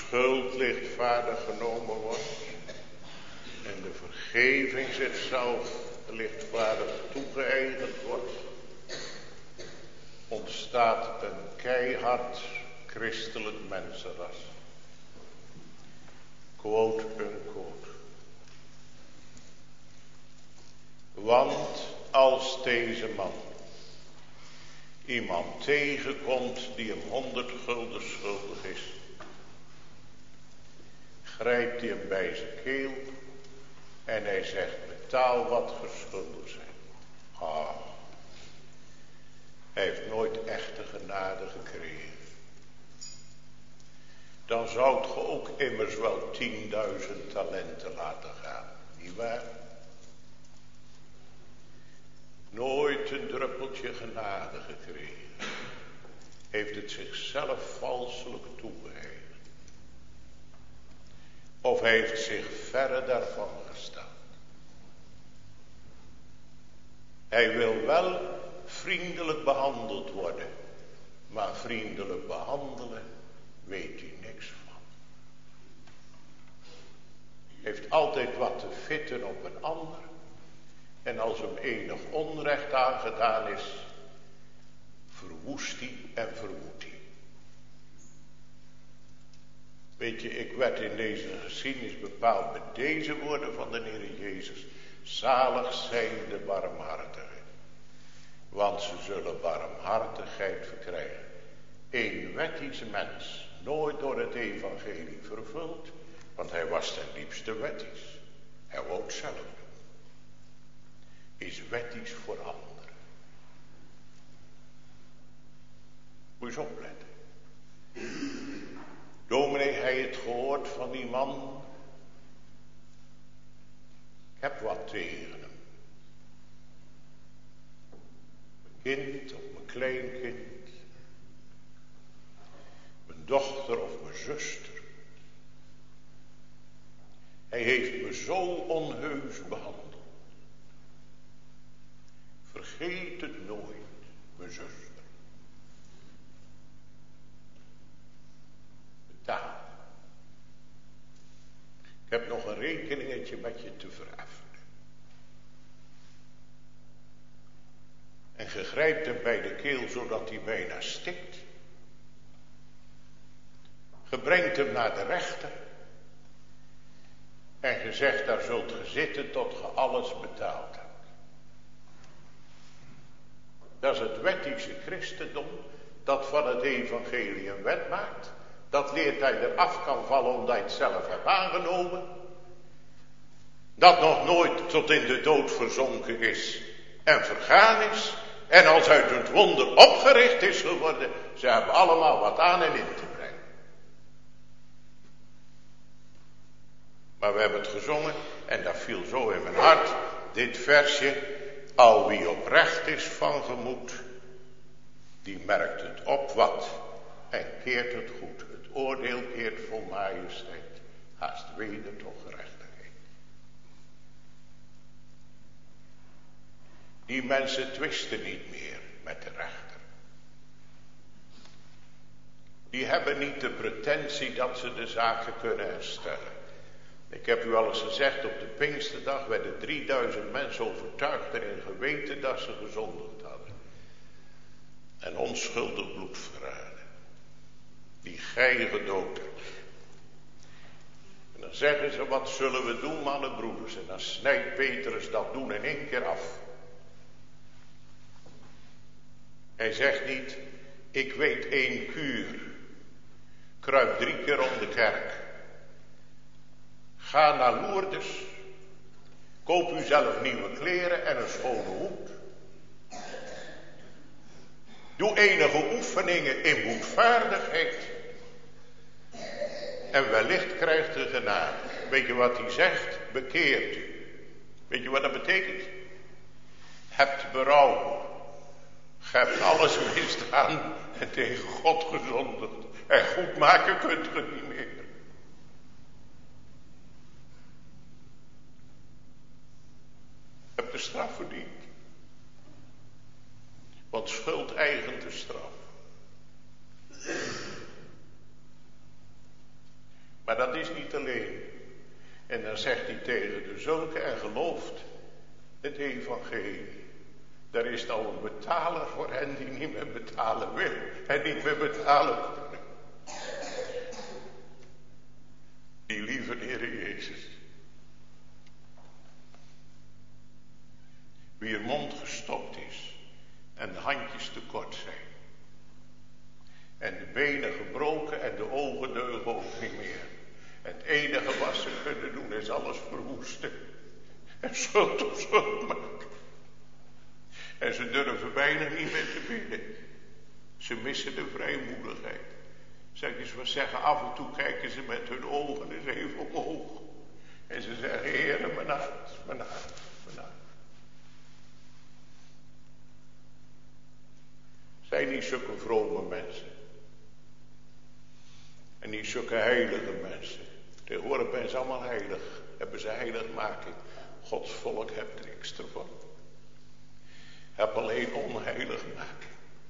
schuld lichtvaardig genomen wordt en de vergeving zichzelf lichtvaardig toegeëigend wordt, ontstaat een keihard christelijk mensenras. Quote unquote. Want als deze man iemand tegenkomt die hem 100 gulden schuldig is, grijpt hij hem bij zijn keel en hij zegt: betaal wat geschulden zijn. Hij heeft nooit echte genade gekregen. Dan zou het ge ook immers wel 10.000 talenten laten gaan, nietwaar? Nooit een druppeltje genade gekregen. Heeft het zichzelf valselijk toegegeven. Of heeft zich verre daarvan gestaan. Hij wil wel vriendelijk behandeld worden. Maar vriendelijk behandelen weet hij niks van. Heeft altijd wat te vitten op een ander. En als hem enig onrecht aangedaan is, verwoest hij en verwoedt hij. Weet je, ik werd in deze geschiedenis bepaald met deze woorden van de Heer Jezus. Zalig zijn de barmhartigen, want ze zullen barmhartigheid verkrijgen. Een wettische mens, nooit door het evangelie vervuld, want hij was ten diepste wettisch. Hij wou het zelf doen. Is wettisch voor anderen. Moet je eens opletten. Dominee, hij het gehoord van die man. Ik heb wat tegen hem. Mijn kind of mijn kleinkind. Mijn dochter of mijn zuster. Hij heeft me zo onheus behandeld. Vergeet het nooit, mijn zuster. Betaal. Ik heb nog een rekeningetje met je te vereffenen. En je grijpt hem bij de keel zodat hij bijna stikt. Je brengt hem naar de rechter. En je zegt, daar zult je zitten tot je alles betaald hebt. Dat is het wettische christendom, dat van het evangelie een wet maakt. Dat leert hij eraf kan vallen omdat hij het zelf hebt aangenomen. Dat nog nooit tot in de dood verzonken is en vergaan is. En als uit het wonder opgericht is geworden, ze hebben allemaal wat aan en in te brengen. Maar we hebben het gezongen en dat viel zo in mijn hart, dit versje. Al wie oprecht is van gemoed, die merkt het op wat en keert het goed. Het oordeel keert vol majesteit, haast weder tot gerechtigheid. Die mensen twisten niet meer met de rechter. Die hebben niet de pretentie dat ze de zaken kunnen herstellen. Ik heb u al eens gezegd, op de Pinksterdag werden 3000 mensen overtuigd en in geweten dat ze gezondigd hadden. En onschuldig bloed verraden. Die gij gedood hebt. En dan zeggen ze, wat zullen we doen, mannen broeders? En dan snijdt Petrus dat doen in 1 keer af. Hij zegt niet, ik weet 1 kuur. Kruip 3 keer om de kerk. Ga naar Lourdes. Koop u zelf nieuwe kleren en een schone hoed. Doe enige oefeningen in boetvaardigheid. En wellicht krijgt u genade. Weet je wat hij zegt? Bekeert u. Weet je wat dat betekent? Hebt berouw. Ge hebt alles misdaan en tegen God gezondigd. En goed maken kunt u niet meer. Heb de straf verdiend. Want schuld eigent de straf. Maar dat is niet alleen. En dan zegt hij tegen de zulke en gelooft het evangelie. Daar is nou een betaler voor hen die niet meer betalen wil en niet meer betalen kunnen. Die lieve Heer Jezus. Wie mond gestopt is en de handjes te kort zijn. En de benen gebroken en de ogen deugen ook niet meer. En het enige wat ze kunnen doen is alles verwoesten. En schuld op schuld maken. En ze durven bijna niet meer te bidden. Ze missen de vrijmoedigheid. Zeg eens wat zeggen, af en toe kijken ze met hun ogen eens even omhoog. En ze zeggen, Heere, mijn hart, mijn hart, mijn hart. Zijn niet zulke vrome mensen. En niet zulke heilige mensen. Tegenwoordig zijn ze allemaal heilig. Hebben ze heiligmaking. Gods volk hebt er niks ervan. Heb alleen onheiligmaking.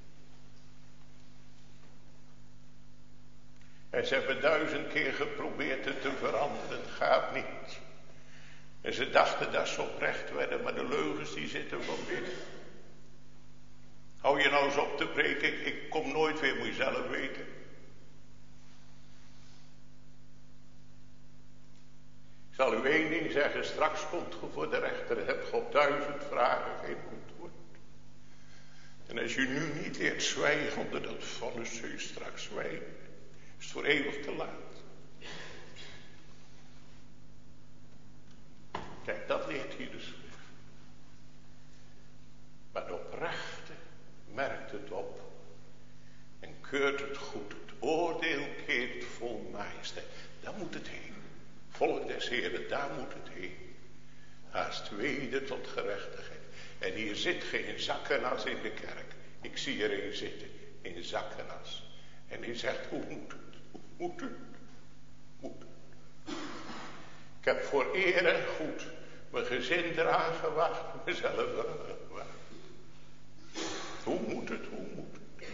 En ze hebben 1000 keer geprobeerd het te veranderen. Het gaat niet. En ze dachten dat ze oprecht werden. Maar de leugens die zitten van binnen. Hou je nou eens op te preken. Ik kom nooit weer, moet je zelf weten. Ik zal u één ding zeggen. Straks komt ge voor de rechter. En hebt ge op 1000 vragen geen antwoord. En als je nu niet leert zwijgen onder dat vonnis, zul je straks zwijgen. Is het voor eeuwig te laat. Kijk, dat leert hier de schrift. Maar de oprechte merkt het op. En keurt het goed. Het oordeel keert vol majesteit. Daar moet het heen. Volk des Heeren, daar moet het heen. Haast weder tot gerechtigheid. En hier zit geen zakkenas in de kerk. Ik zie er een zitten in zakkenas. En die zegt, hoe moet het? Hoe moet het? Moet het? Ik heb voor eer en goed mijn gezin eraan gewacht, mezelf eraan gewacht. Hoe moet het? Hoe moet het?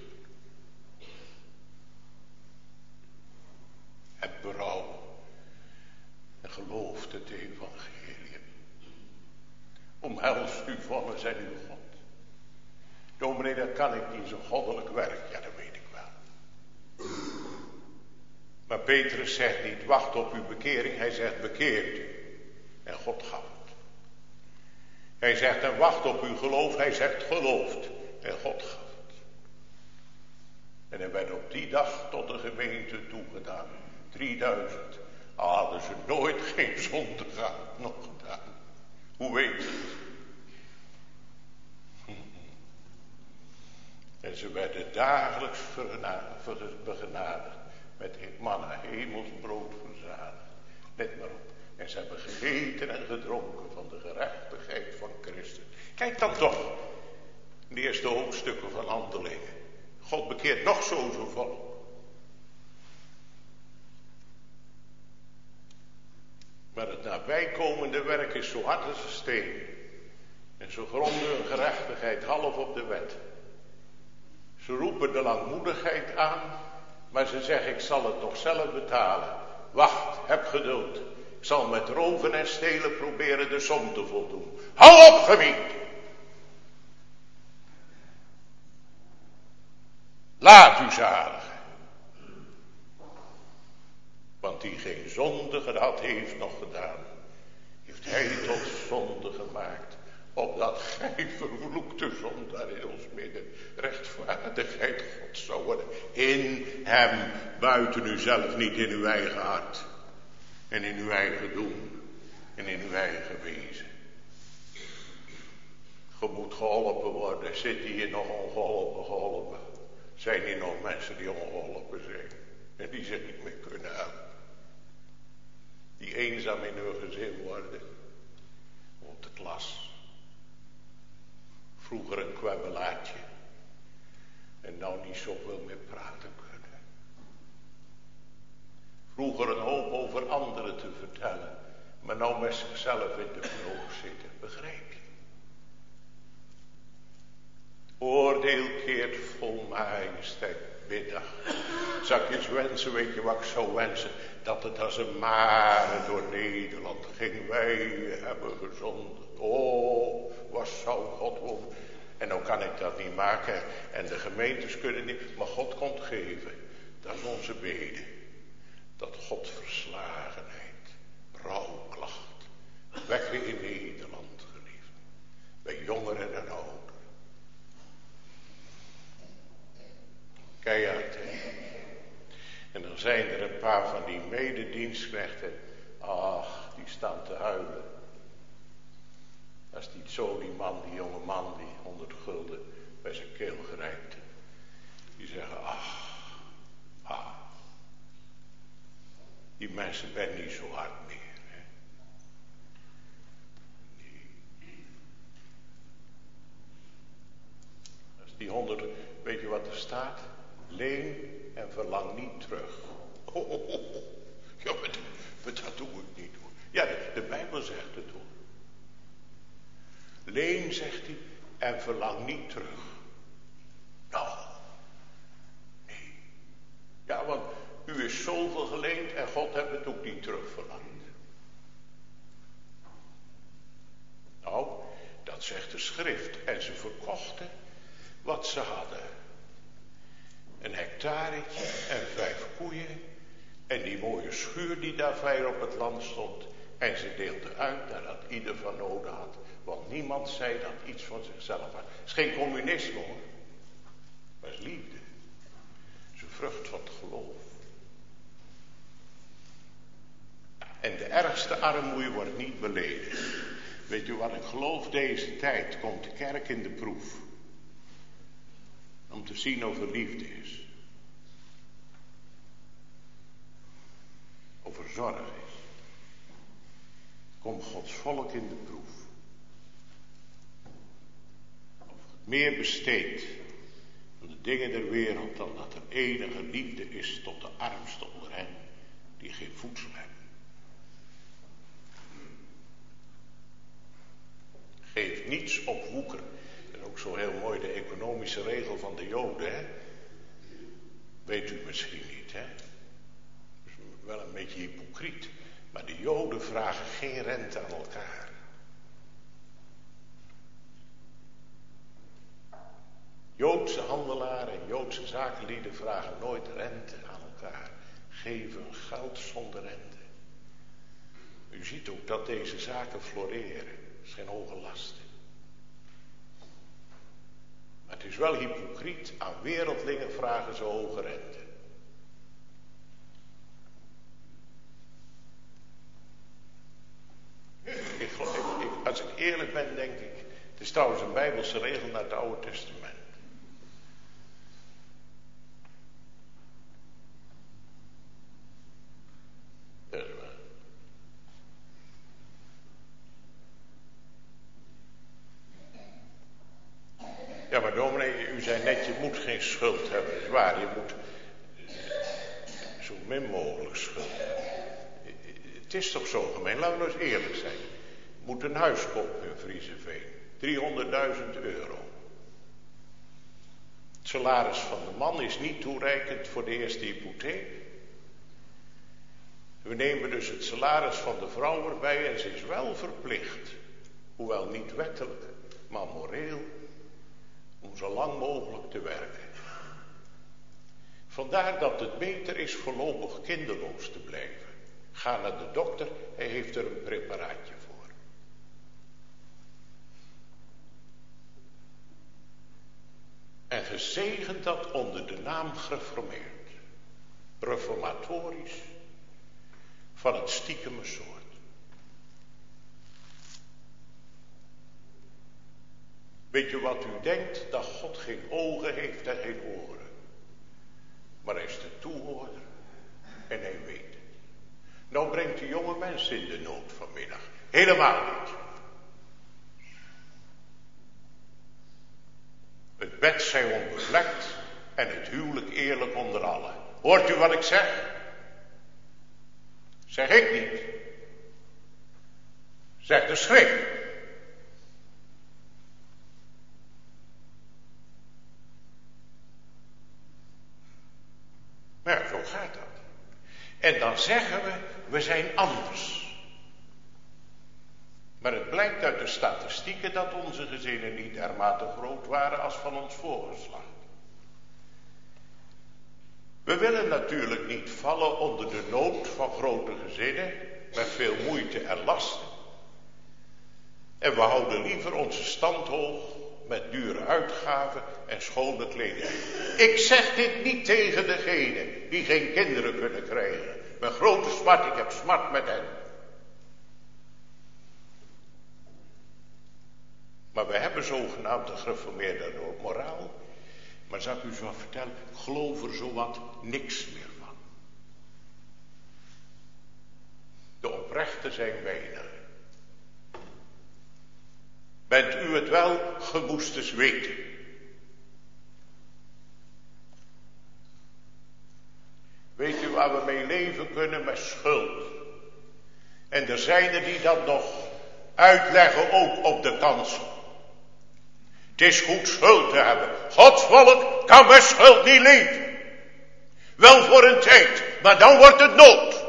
Heb berouw. En gelooft het evangelie. Omhelst uw vonnis en uw God. Dominee, dat kan ik niet, zo'n goddelijk werk. Ja, dat weet ik wel. Maar Petrus zegt niet, wacht op uw bekering. Hij zegt, bekeert u. En God gaf het. Hij zegt, en wacht op uw geloof. Hij zegt, gelooft. En God gaf het. En er werd op die dag tot de gemeente toegedaan. 3000. Al hadden ze nooit geen zonde gehad, nog gedaan. Hoe weet je het? En ze werden dagelijks begenadigd met manna, hemelsbrood verzadigd. Let maar op. En ze hebben gegeten en gedronken van de gerechtigheid van Christus. Kijk dan toch, de eerste hoofdstukken van Handelingen. God bekeert nog zo volk. Maar het nabijkomende werk is zo hard als een steen. En ze gronden hun gerechtigheid half op de wet. Ze roepen de langmoedigheid aan, maar ze zeggen, ik zal het nog zelf betalen. Wacht, heb geduld. Ik zal met roven en stelen proberen de som te voldoen. Hou op, gemeente! Laat u zaligen. Want die geen zonde gehad heeft nog gedaan, heeft hij tot zonde gemaakt. Opdat gij vervloekte zondaar in ons midden rechtvaardigheid God zou worden. In hem, buiten uzelf, niet in uw eigen hart. En in uw eigen doen. En in uw eigen wezen. Je moet geholpen worden. Zit hier nog ongeholpen? Zijn hier nog mensen die ongeholpen zijn? En die zich niet meer kunnen helpen? Die eenzaam in hun gezin worden. Op de klas. Vroeger een kwabbelaartje. En nou niet zoveel meer praten kunnen. Vroeger een hoop over anderen te vertellen. Maar nou met zichzelf in de knoop zitten. Begrijp je? oordeel keert vol majesteit. Middag. Zal ik eens wensen, weet je wat ik zou wensen? Dat het als een mare door Nederland ging. Wij hebben gezondigd. Oh, wat zou God wonen. En nou kan ik dat niet maken. En de gemeentes kunnen niet. Maar God komt geven. Dat is onze bede. Dat God verslagenheid, rouwklacht, wekken in Nederland, geliefd. Bij jongeren en ouderen. Keihard, hè. En dan zijn er een paar van die mededienstknechten. Ach, die staan te huilen. Als niet zo die man, die jonge man, die 100 gulden bij zijn keel grijpt. Die zeggen, ach. Die mensen zijn niet zo hard meer. Hè? Nee. Als die 100, weet je wat er staat? Leen en verlang niet terug. Ja, maar dat doe ik niet hoor. Ja, de Bijbel zegt het hoor. Leen, zegt hij, en verlang niet terug. Nou, nee. Ja, want u is zoveel geleend en God heeft het ook niet terugverlangd. Nou, dat zegt de schrift. En ze verkochten wat ze hadden. Een hectaretje en 5 koeien. En die mooie schuur die daar ver op het land stond. En ze deelden uit nadat ieder van nodig had. Want niemand zei dat iets van zichzelf had. Het is geen communisme hoor. Maar het is liefde. Het is een vrucht van het geloof. En de ergste armoede wordt niet beleden. Weet u wat ik geloof? Deze tijd komt de kerk in de proef. Om te zien of er liefde is. Of er zorg is. Komt Gods volk in de proef. Of het meer besteedt aan de dingen der wereld dan dat er enige liefde is tot de armste onder hen die geen voedsel hebben. Geef niets op woeker. En ook zo heel mooi de economische regel van de Joden, hè? Weet u misschien niet, hè? Dat is wel een beetje hypocriet. Maar de Joden vragen geen rente aan elkaar. Joodse handelaren en Joodse zakenlieden vragen nooit rente aan elkaar. Geven geld zonder rente. U ziet ook dat deze zaken floreren. Het is geen hoge lasten. Maar het is wel hypocriet. Aan wereldlingen vragen ze hoge rente. Als ik eerlijk ben, denk ik. Het is trouwens een Bijbelse regel naar het Oude Testament. Dat is waar. Ja, maar dominee, u zei net, je moet geen schuld hebben. Dat is waar, je moet zo min mogelijk schuld hebben. Het is toch zo gemeen, laten we nou eens eerlijk zijn. Je moet een huis kopen in Vriezenveen. 300.000 euro. Het salaris van de man is niet toereikend voor de eerste hypotheek. We nemen dus het salaris van de vrouw erbij en ze is wel verplicht. Hoewel niet wettelijk, maar moreel. Om zo lang mogelijk te werken. Vandaar dat het beter is voorlopig kinderloos te blijven. Ga naar de dokter, hij heeft er een preparaatje voor. En gezegend dat onder de naam gereformeerd. Reformatorisch. Van het stiekeme soort. Weet je wat u denkt? Dat God geen ogen heeft en geen oren. Maar hij is de toehoorder. En hij weet het. Nou brengt de jonge mensen in de nood vanmiddag. Helemaal niet. Het bed zij onbevlekt en het huwelijk eerlijk onder allen. Hoort u wat ik zeg? Zeg ik niet. Zeg de schrift. staat dat. En dan zeggen we zijn anders. Maar het blijkt uit de statistieken dat onze gezinnen niet dermate groot waren als van ons voorgeslacht. We willen natuurlijk niet vallen onder de nood van grote gezinnen met veel moeite en lasten. En we houden liever onze stand hoog met dure uitgaven en schone kleding. Ik zeg dit niet tegen degenen die geen kinderen kunnen krijgen. Mijn grote smart, ik heb smart met hen. Maar we hebben zogenaamd een gereformeerde moraal. Maar zal ik u zo vertellen, ik geloof er zowat niks meer van. De oprechten zijn weinig. Bent u het wel, ge moest eens weten. Weet u waar we mee leven kunnen? Met schuld. En er zijn er die dat nog uitleggen ook op de kansel. Het is goed schuld te hebben. Gods volk kan met schuld niet leven. Wel voor een tijd, maar dan wordt het nood.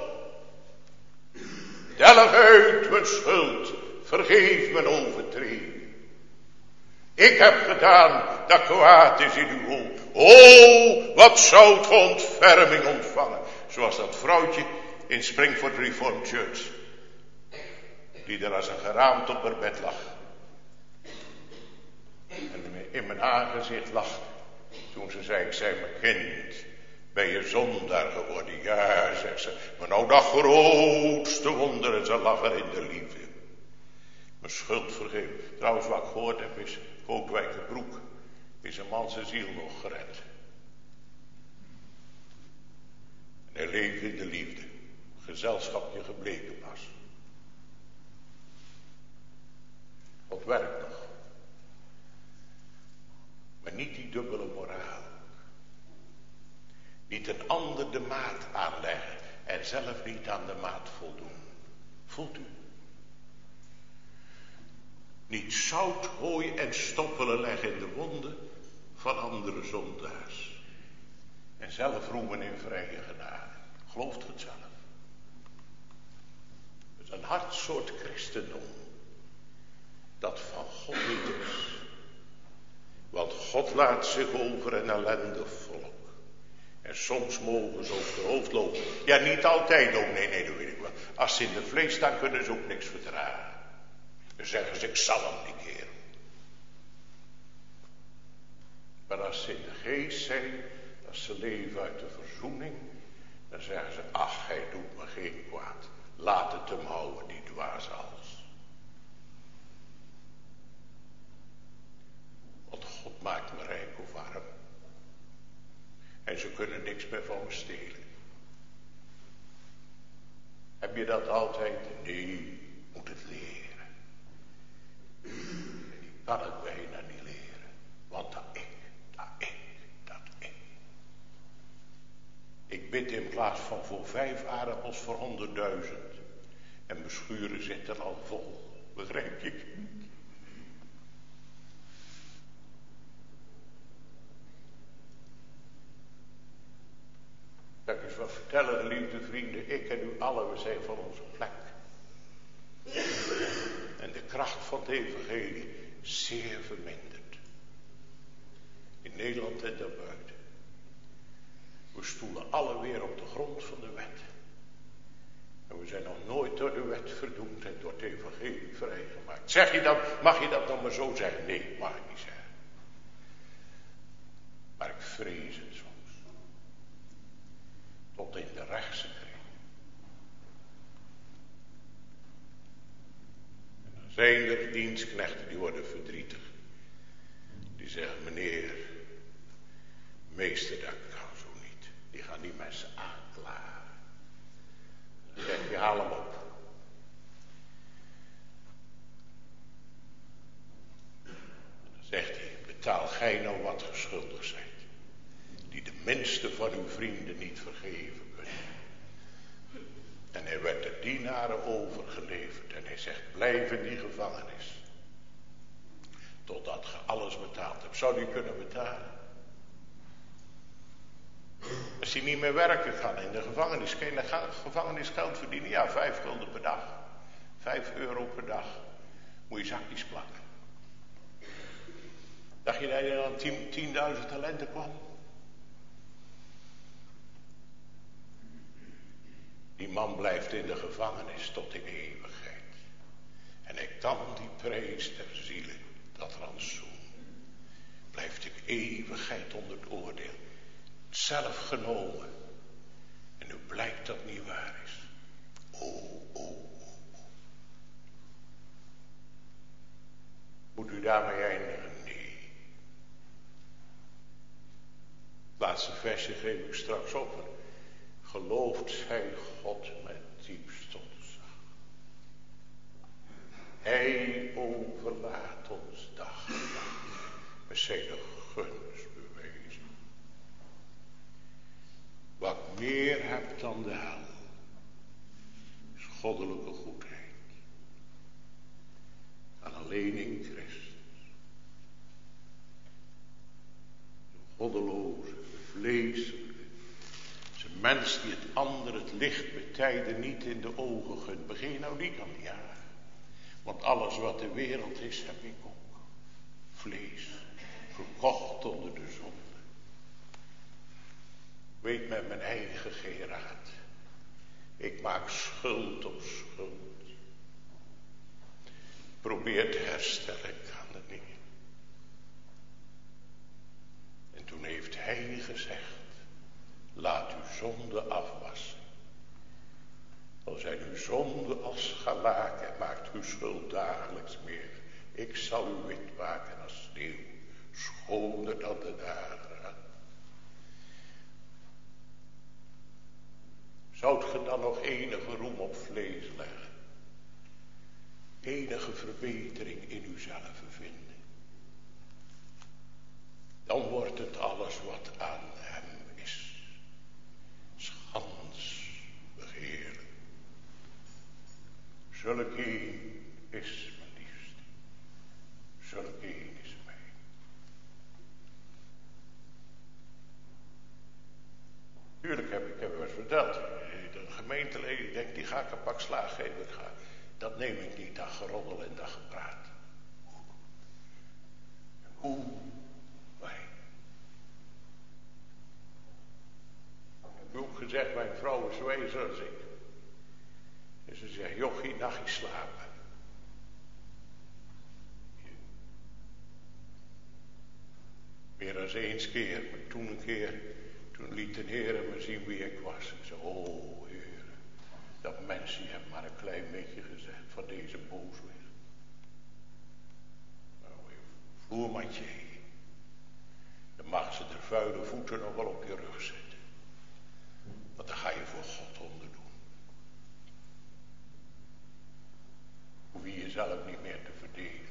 Delg uit mijn schuld, vergeef mijn overtreding. Ik heb gedaan dat kwaad is in uw oog. Oh, wat zou het ontferming ontvangen. Zoals dat vrouwtje in Springford Reformed Church. Die er als een geraamte op haar bed lag. En in mijn aangezicht lachte. Toen ze zei, ik zei mijn kind, ben je zondaar geworden? Ja, zegt ze, maar nou dat grootste wonder. En ze lag er in de liefde. Mijn schuld vergeven. Trouwens, wat ik gehoord heb is, Kootwijkerbroek is een man zijn ziel nog gered. En hij leeft in de liefde. Gezelschapje gebleken was. God werkt nog. Maar niet die dubbele moraal. Niet een ander de maat aanleggen en zelf niet aan de maat voldoen. Voelt u? Niet zout, hooi en stoppelen leggen in de wonden van andere zondaars. En zelf roemen in vrije genade. Gelooft het zelf. Het is een hard soort christendom. Dat van God niet is. Want God laat zich over een ellendig volk. En soms mogen ze op de hoofd lopen. Ja, niet altijd ook. Nee, dat weet ik wel. Als ze in de vlees staan, kunnen ze ook niks verdragen. Dan zeggen ze, ik zal hem niet keren. Maar als ze in de geest zijn, als ze leven uit de verzoening, dan zeggen ze, ach, hij doet me geen kwaad. Laat het hem houden, die dwaze hals. Want God maakt me rijk of arm. En ze kunnen niks meer van me stelen. Heb je dat altijd? Nee, moet het leren. En die kan het bijna niet leren. Want dat ik. Ik bid in plaats van voor 5 aardappels voor 100.000. En mijn schuren zitten al vol. Begrijp je? Zal ik eens wat vertellen, liefde vrienden. Ik en u allen, we zijn van onze plek. En de kracht van het evangelie zeer verminderd. In Nederland en daarbuiten. We stoelen alle weer op de grond van de wet. En we zijn nog nooit door de wet verdoemd en door het evangelie vrijgemaakt. Zeg je dat, mag je dat dan maar zo zeggen? Nee, mag ik niet zeggen. Maar ik vrees het soms. Tot in de rechtse kring. En dan zijn er dienstknechten die worden verdrietig. Die zeggen, meneer, meester, dat kan zo niet. Die gaan die mensen aanklagen. Dan zeg je, haal hem op. En dan zegt hij, betaal gij nou wat ge schuldig zijt. Die de minste van uw vrienden niet vergeven kunnen. En hij werd de dienaren overgeleverd. En hij zegt, blijf in die gevangenis. Totdat ge alles betaald hebt. Zou die kunnen betalen? Als hij niet meer werken kan in de gevangenis, kan je gevangenisgeld verdienen? Ja, 5 gulden per dag. 5 euro per dag. Moet je zakjes plakken. Dacht je dat je dan 10.000 talenten kwam? Die man blijft in de gevangenis tot in eeuwigheid. En hij kan die prijs der zielen, dat rantsoen, blijft in eeuwigheid onder het oordeel. Zelf genomen. En nu blijkt dat niet waar is. Oh. Moet u daarmee eindigen? Nee. Het laatste versje geef ik straks op. Gelooft zij God met diepst ontzag. Hij overlaat ons dag en nacht met zijn gunst bewezen. Wat meer hebt dan de hel, is goddelijke goedheid. En alleen in Christus. De goddeloze, vleeselijke, een mens die het ander het licht betijden niet in de ogen gunt. Begin je nou niet aan die jaren. Want alles wat de wereld is, heb ik ook. Vlees, verkocht onder de zonde. Weet met mijn eigen geen raad. Ik maak schuld op schuld. Probeer te herstellen, ik kan het niet. En toen heeft hij gezegd, laat uw zonde afwassen. Al zijn uw zonden als scharlaken en maakt uw schuld dagelijks meer. Ik zal u wit maken als sneeuw, schoner dan de dagen. Zoudt ge dan nog enige roem op vlees leggen? Enige verbetering in uzelf vinden? Dan wordt het alles wat aan hem is. Schans begeeren. Zulk een is mijn liefste. Zulk een is mij. Tuurlijk heb ik wel eens verteld. De gemeenteleden, ik denk, die ga ik een pak slaag geven. Dat neem ik niet, dat geroddel en dat gepraat. Hoe wij. Ik heb ook gezegd, mijn vrouw is wijzer als ik. En ze zegt, jochie, nachtje slapen. Meer dan eens keer, maar toen een keer, toen liet de Heer me zien wie ik was. Ik zei, oh Heer, dat mensje heeft maar een klein beetje gezegd van deze booswicht. Nou, voermandje, dan mag ze de vuile voeten nog wel op je rug zetten. Want dan ga je voor God onderdoen. Hoef je jezelf niet meer te verdedigen.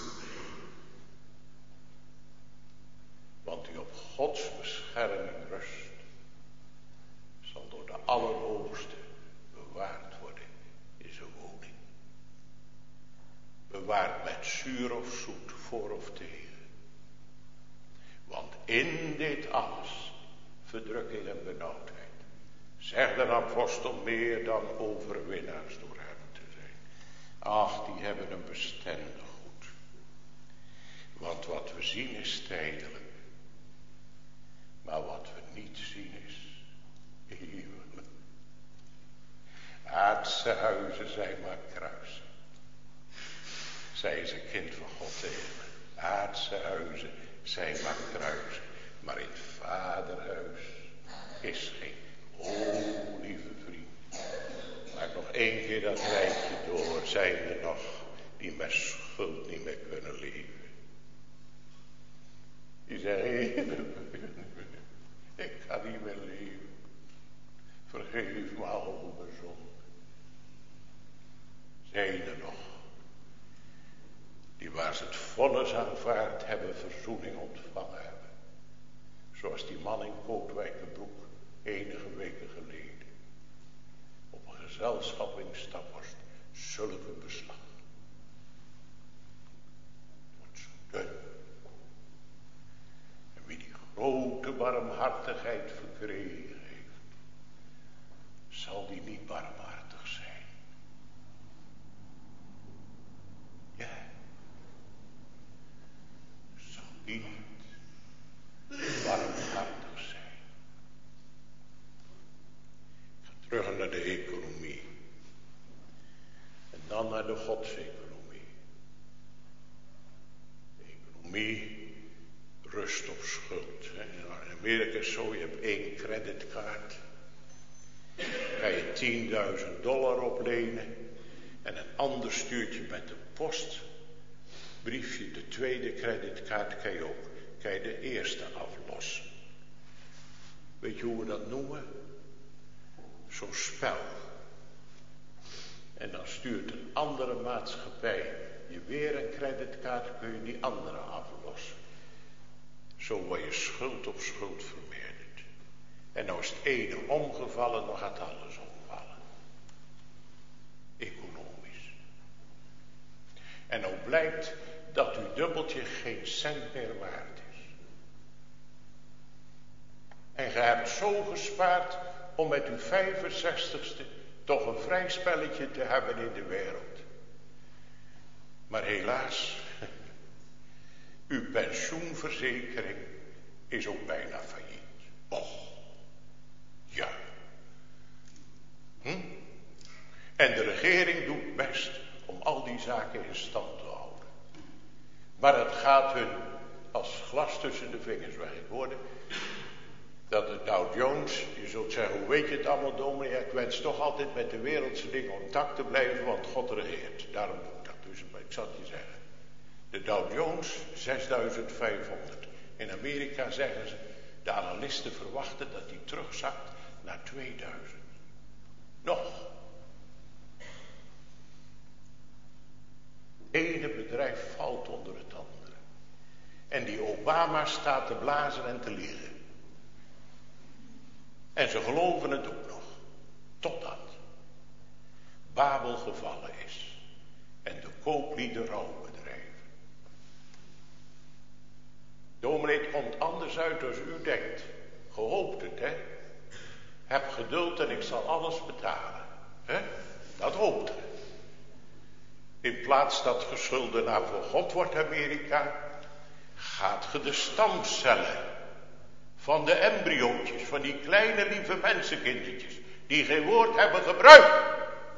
Want die op Gods bescherming rust, zal door de Allerhoogste bewaard worden in zijn woning. Bewaard met zuur of zoet, voor of tegen. Want in dit alles, verdrukking en benauwdheid, zegt de apostel, meer dan overwinnaars door hem te zijn. Ach, die hebben een bestendig goed. Want wat we zien is tijdelijk. Maar wat we niet zien is eeuwig. Aardse huizen zijn maar kruisen. Zij is een kind van God tegen me. Aardse huizen zijn maar kruisen. Maar in het vaderhuis is geen. Oh, lieve vriend. Maak nog één keer dat rijtje door. Zijn er nog die met schuld niet meer kunnen leven. Die zeggen, ik ga niet meer leven. Vergeef me al mijn zonde. Zijn er nog die waar ze het vonnis aanvaard hebben, verzoening ontvangen hebben. Zoals die man in Kootwijkenbroek enige weken geleden. Op een gezelschap in Staphorst zulke beslag. Het wordt zo dun. En wie die grote barmhartigheid verkregen heeft, zal die niet barmhartig zijn? Ja. Zal die niet barmhartig zijn? Ik ga terug naar de economie. En dan naar de godseconomie. De economie rust op schuld. In Amerika is zo, je hebt 1 creditcard. Ga je $10.000 oplenen. En een ander stuurt je met de postbriefje de tweede creditcard, kan je de eerste aflossen. Weet je hoe we dat noemen? Zo'n spel. En dan stuurt een andere maatschappij je weer een creditcard, kun je die andere aflossen. Zo word je schuld op schuld vermeerderd. En nou is het ene omgevallen, dan gaat alles omvallen. Economisch. En nou blijkt dat uw dubbeltje geen cent meer waard is. En je hebt zo gespaard om met uw 65ste toch een vrij spelletje te hebben in de wereld. Maar helaas, uw pensioenverzekering is ook bijna failliet. Och, ja. En de regering doet best om al die zaken in stand te houden. Maar het gaat hun als glas tussen de vingers weg. Ik hoorde dat de Dow Jones, je zult zeggen, hoe weet je het allemaal, dominee? Ik wens toch altijd met de wereldse dingen contact te blijven, want God regeert. Daarom doe ik dat. Dus ik zal het je zeggen. De Dow Jones, 6500. In Amerika zeggen ze, de analisten verwachten dat die terugzakt naar 2000. Nog. Het ene bedrijf valt onder het andere. En die Obama staat te blazen en te liegen. En ze geloven het ook nog. Totdat Babel gevallen is. En de kooplieden rouw bedrijven. Dominee, het komt anders uit als u denkt. Gehoopt het, hè? Heb geduld en ik zal alles betalen. Hè? Dat hoopt je. In plaats dat geschuldenaar voor God wordt Amerika, gaat ge de stamcellen van de embryootjes, van die kleine lieve mensenkindertjes, die geen woord hebben gebruikt,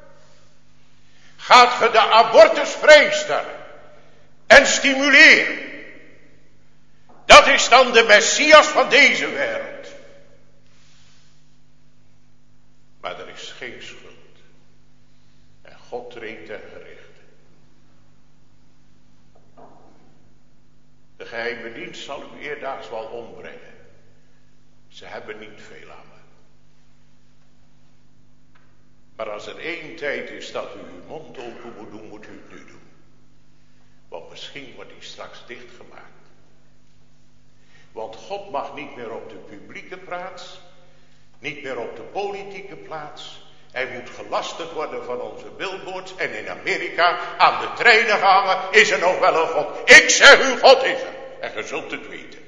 gaat ge de abortus vrijstellen en stimuleren. Dat is dan de Messias van deze wereld. Maar er is geen schuld. En God treedt ten gerichte. De geheime dienst zal u eerdaags wel ombrengen. Ze hebben niet veel aan me. Maar als er één tijd is dat u uw mond open moet doen, moet u het nu doen. Want misschien wordt die straks dichtgemaakt. Want God mag niet meer op de publieke plaats, niet meer op de politieke plaats. Hij moet gelasterd worden van onze billboards. En in Amerika aan de treinen gehangen is er nog wel een God. Ik zeg u, God is er. En ge zult het weten.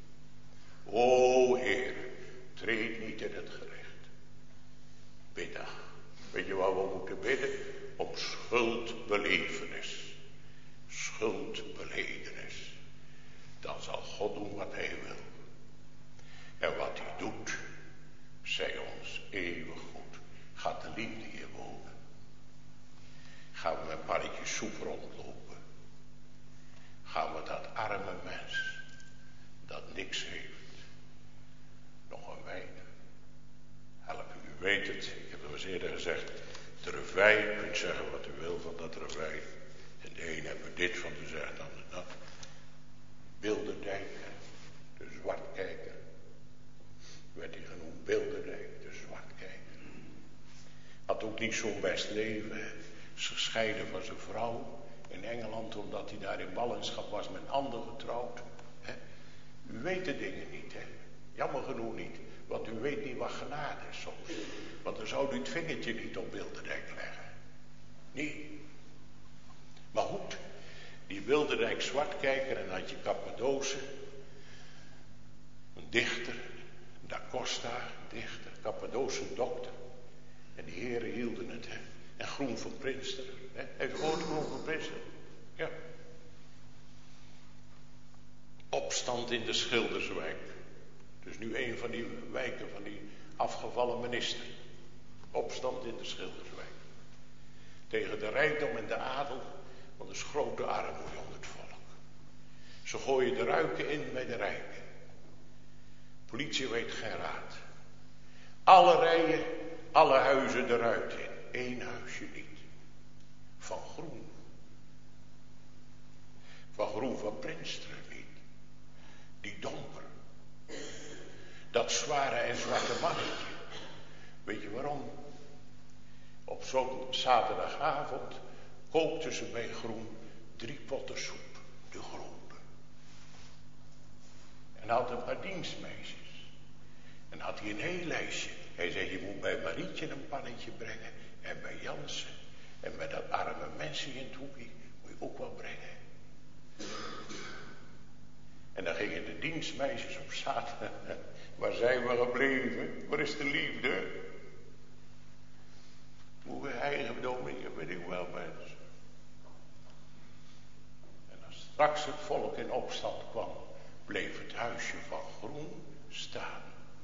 O Heer, treed niet in het gericht. Bidden. Weet je wat we moeten bidden? Om schuldbelevenis. Schuldbeledenis. Dan zal God doen wat hij wil. En wat hij doet, zij ons eeuwig goed. Gaat de liefde hier wonen. Gaan we met parretjes soep rondlopen. Gaan we dat arme mens, dat niks heeft, nog een weinig helpen. U weet het, ik heb het al eens eerder gezegd. De revij, u kunt zeggen wat u wil van dat revij. En de een hebben dit van te zeggen, dan dat. Bilderdijk, de zwartkijker. Werd hij genoemd, Bilderdijk, de zwartkijker. Had ook niet zo'n best leven. Is gescheiden van zijn vrouw in Engeland, omdat hij daar in ballingschap was met een ander getrouwd. He? U weet de dingen niet, hè? Jammer genoeg niet, want u weet niet wat genade is soms. Want dan zou u het vingertje niet op Bilderdijk leggen. Nee. Maar goed, die Bilderdijk zwartkijker, en dan had je Cappadoce, een dichter, Da Costa, een dichter, Cappadoce dokter. En die heren hielden het, hè. En Groen van Prinsteren, hè. Heeft u gehoord Groen van Prinsteren? Ja. Opstand in de Schilderswijk. Dus nu een van die wijken van die afgevallen minister. Opstand in de Schilderswijk. Tegen de rijkdom en de adel, want er is grote armoede onder het volk. Ze gooien de ruiken in bij de rijken. Politie weet geen raad. Alle rijen, alle huizen eruit in. Eén huisje niet. Van Groen. Van Groen van Prinsteren niet. Die domper. Dat zware en zwarte mannetje. Weet je waarom? Op zo'n zaterdagavond kookten ze bij Groen 3 potten soep. De grote. En had een paar dienstmeisjes. En had hij een heel lijstje. Hij zei, je moet bij Marietje een pannetje brengen. En bij Jansen. En bij dat arme mensje in het hoekje moet je ook wel brengen. En dan gingen de dienstmeisjes op zaterdag. Waar zijn we gebleven? Waar is de liefde? Hoe we eigen dominee, weet ik wel mensen. En als straks het volk in opstand kwam, bleef het huisje van Groen staan.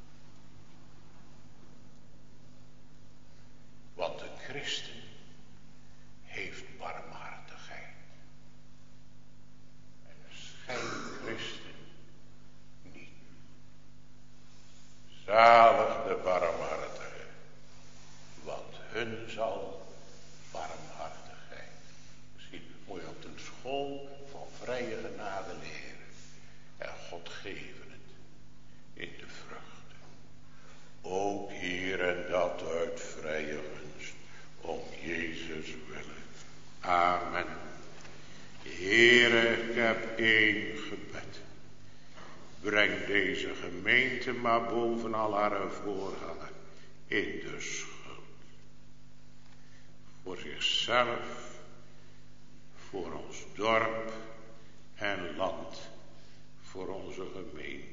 Want een christen heeft barmhartigheid. En een schijnchristen niet. Zalig de barmhartigen, want hun zal barmhartigheid. Misschien moet je op de school van vrije genade leren. En God geven het in de vruchten. Ook hier en dat uit vrije gunst, om Jezus willen. Amen. Heere, ik heb 1 gebed. Breng deze gemeente maar boven al haar voorgangen in de schuld. Voor zichzelf, voor ons dorp en land, voor onze gemeente.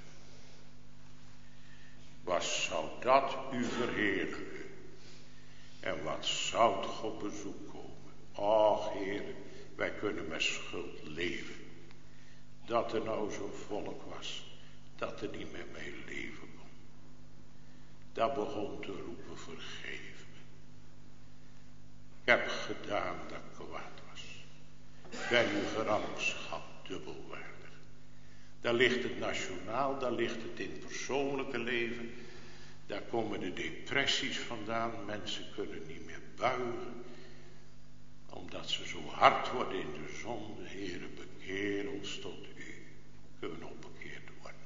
Wat zou dat u verheerlijken? En wat zou het God bezoek komen? Och, Heer, wij kunnen met schuld leven. Dat er nou zo'n volk was, dat er niet meer mee leven kon. Dat begon te roepen, vergeef me. Ik heb gedaan dat ik kwaad was. Bij uw gramschap dubbelwaardig. Daar ligt het nationaal, daar ligt het in het persoonlijke leven. Daar komen de depressies vandaan. Mensen kunnen niet meer buigen. Omdat ze zo hard worden in de zonde. Heere, bekeer ons tot u. Kunnen we nog bekeerd worden.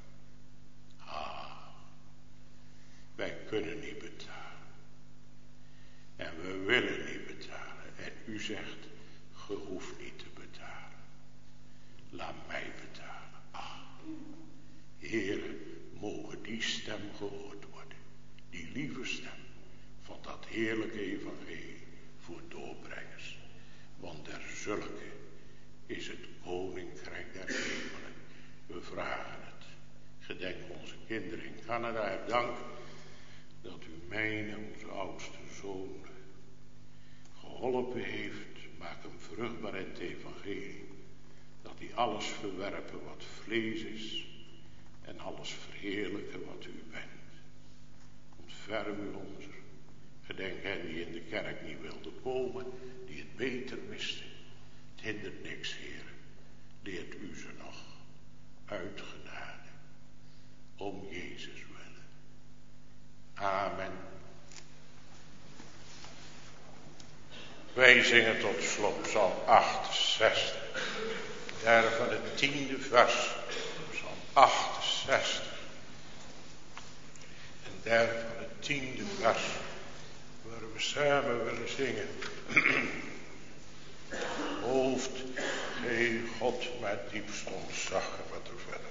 Wij kunnen niet betalen. En we willen niet betalen. En u zegt, ge hoeft niet te betalen. Laat mij betalen. Heere, mogen die stem gehoord worden. Die lieve stem van dat heerlijke evangelie voor doorbrengers. Want der zulke is het koninkrijk der hemelen. We vragen het. Gedenk onze kinderen in Canada. Heb dank dat u mij en onze oudste zoon geholpen heeft. Maak hem vruchtbaar in het evangelie. Dat hij alles verwerpen wat vlees is. En alles verheerlijken wat u bent. Ontferm u ons. Gedenk hen die in de kerk niet wilden komen. Die het beter wisten. Het hindert niks, Heer. Leert u ze nog. Uit genade. Om Jezus willen. Amen. Wij zingen tot slot Psalm 68. Daar van het 10e vers. Psalm 68. En daar van het 10e vers. Waar we samen willen zingen. Hoofd, geen God, maar diepst ontzag. Wat er verder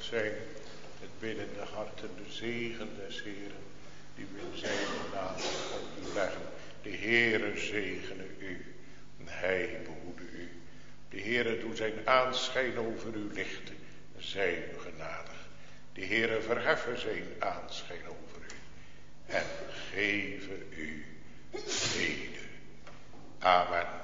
zijn het biddende hart en de zegen des Heeren, die we in zijn naam op u leggen. De Heere zegene u en hij behoede u. De Heere doet zijn aanschijn over u lichten, zij u genadig. De Heere verheffen zijn aanschijn over u en geven u vrede. Amen.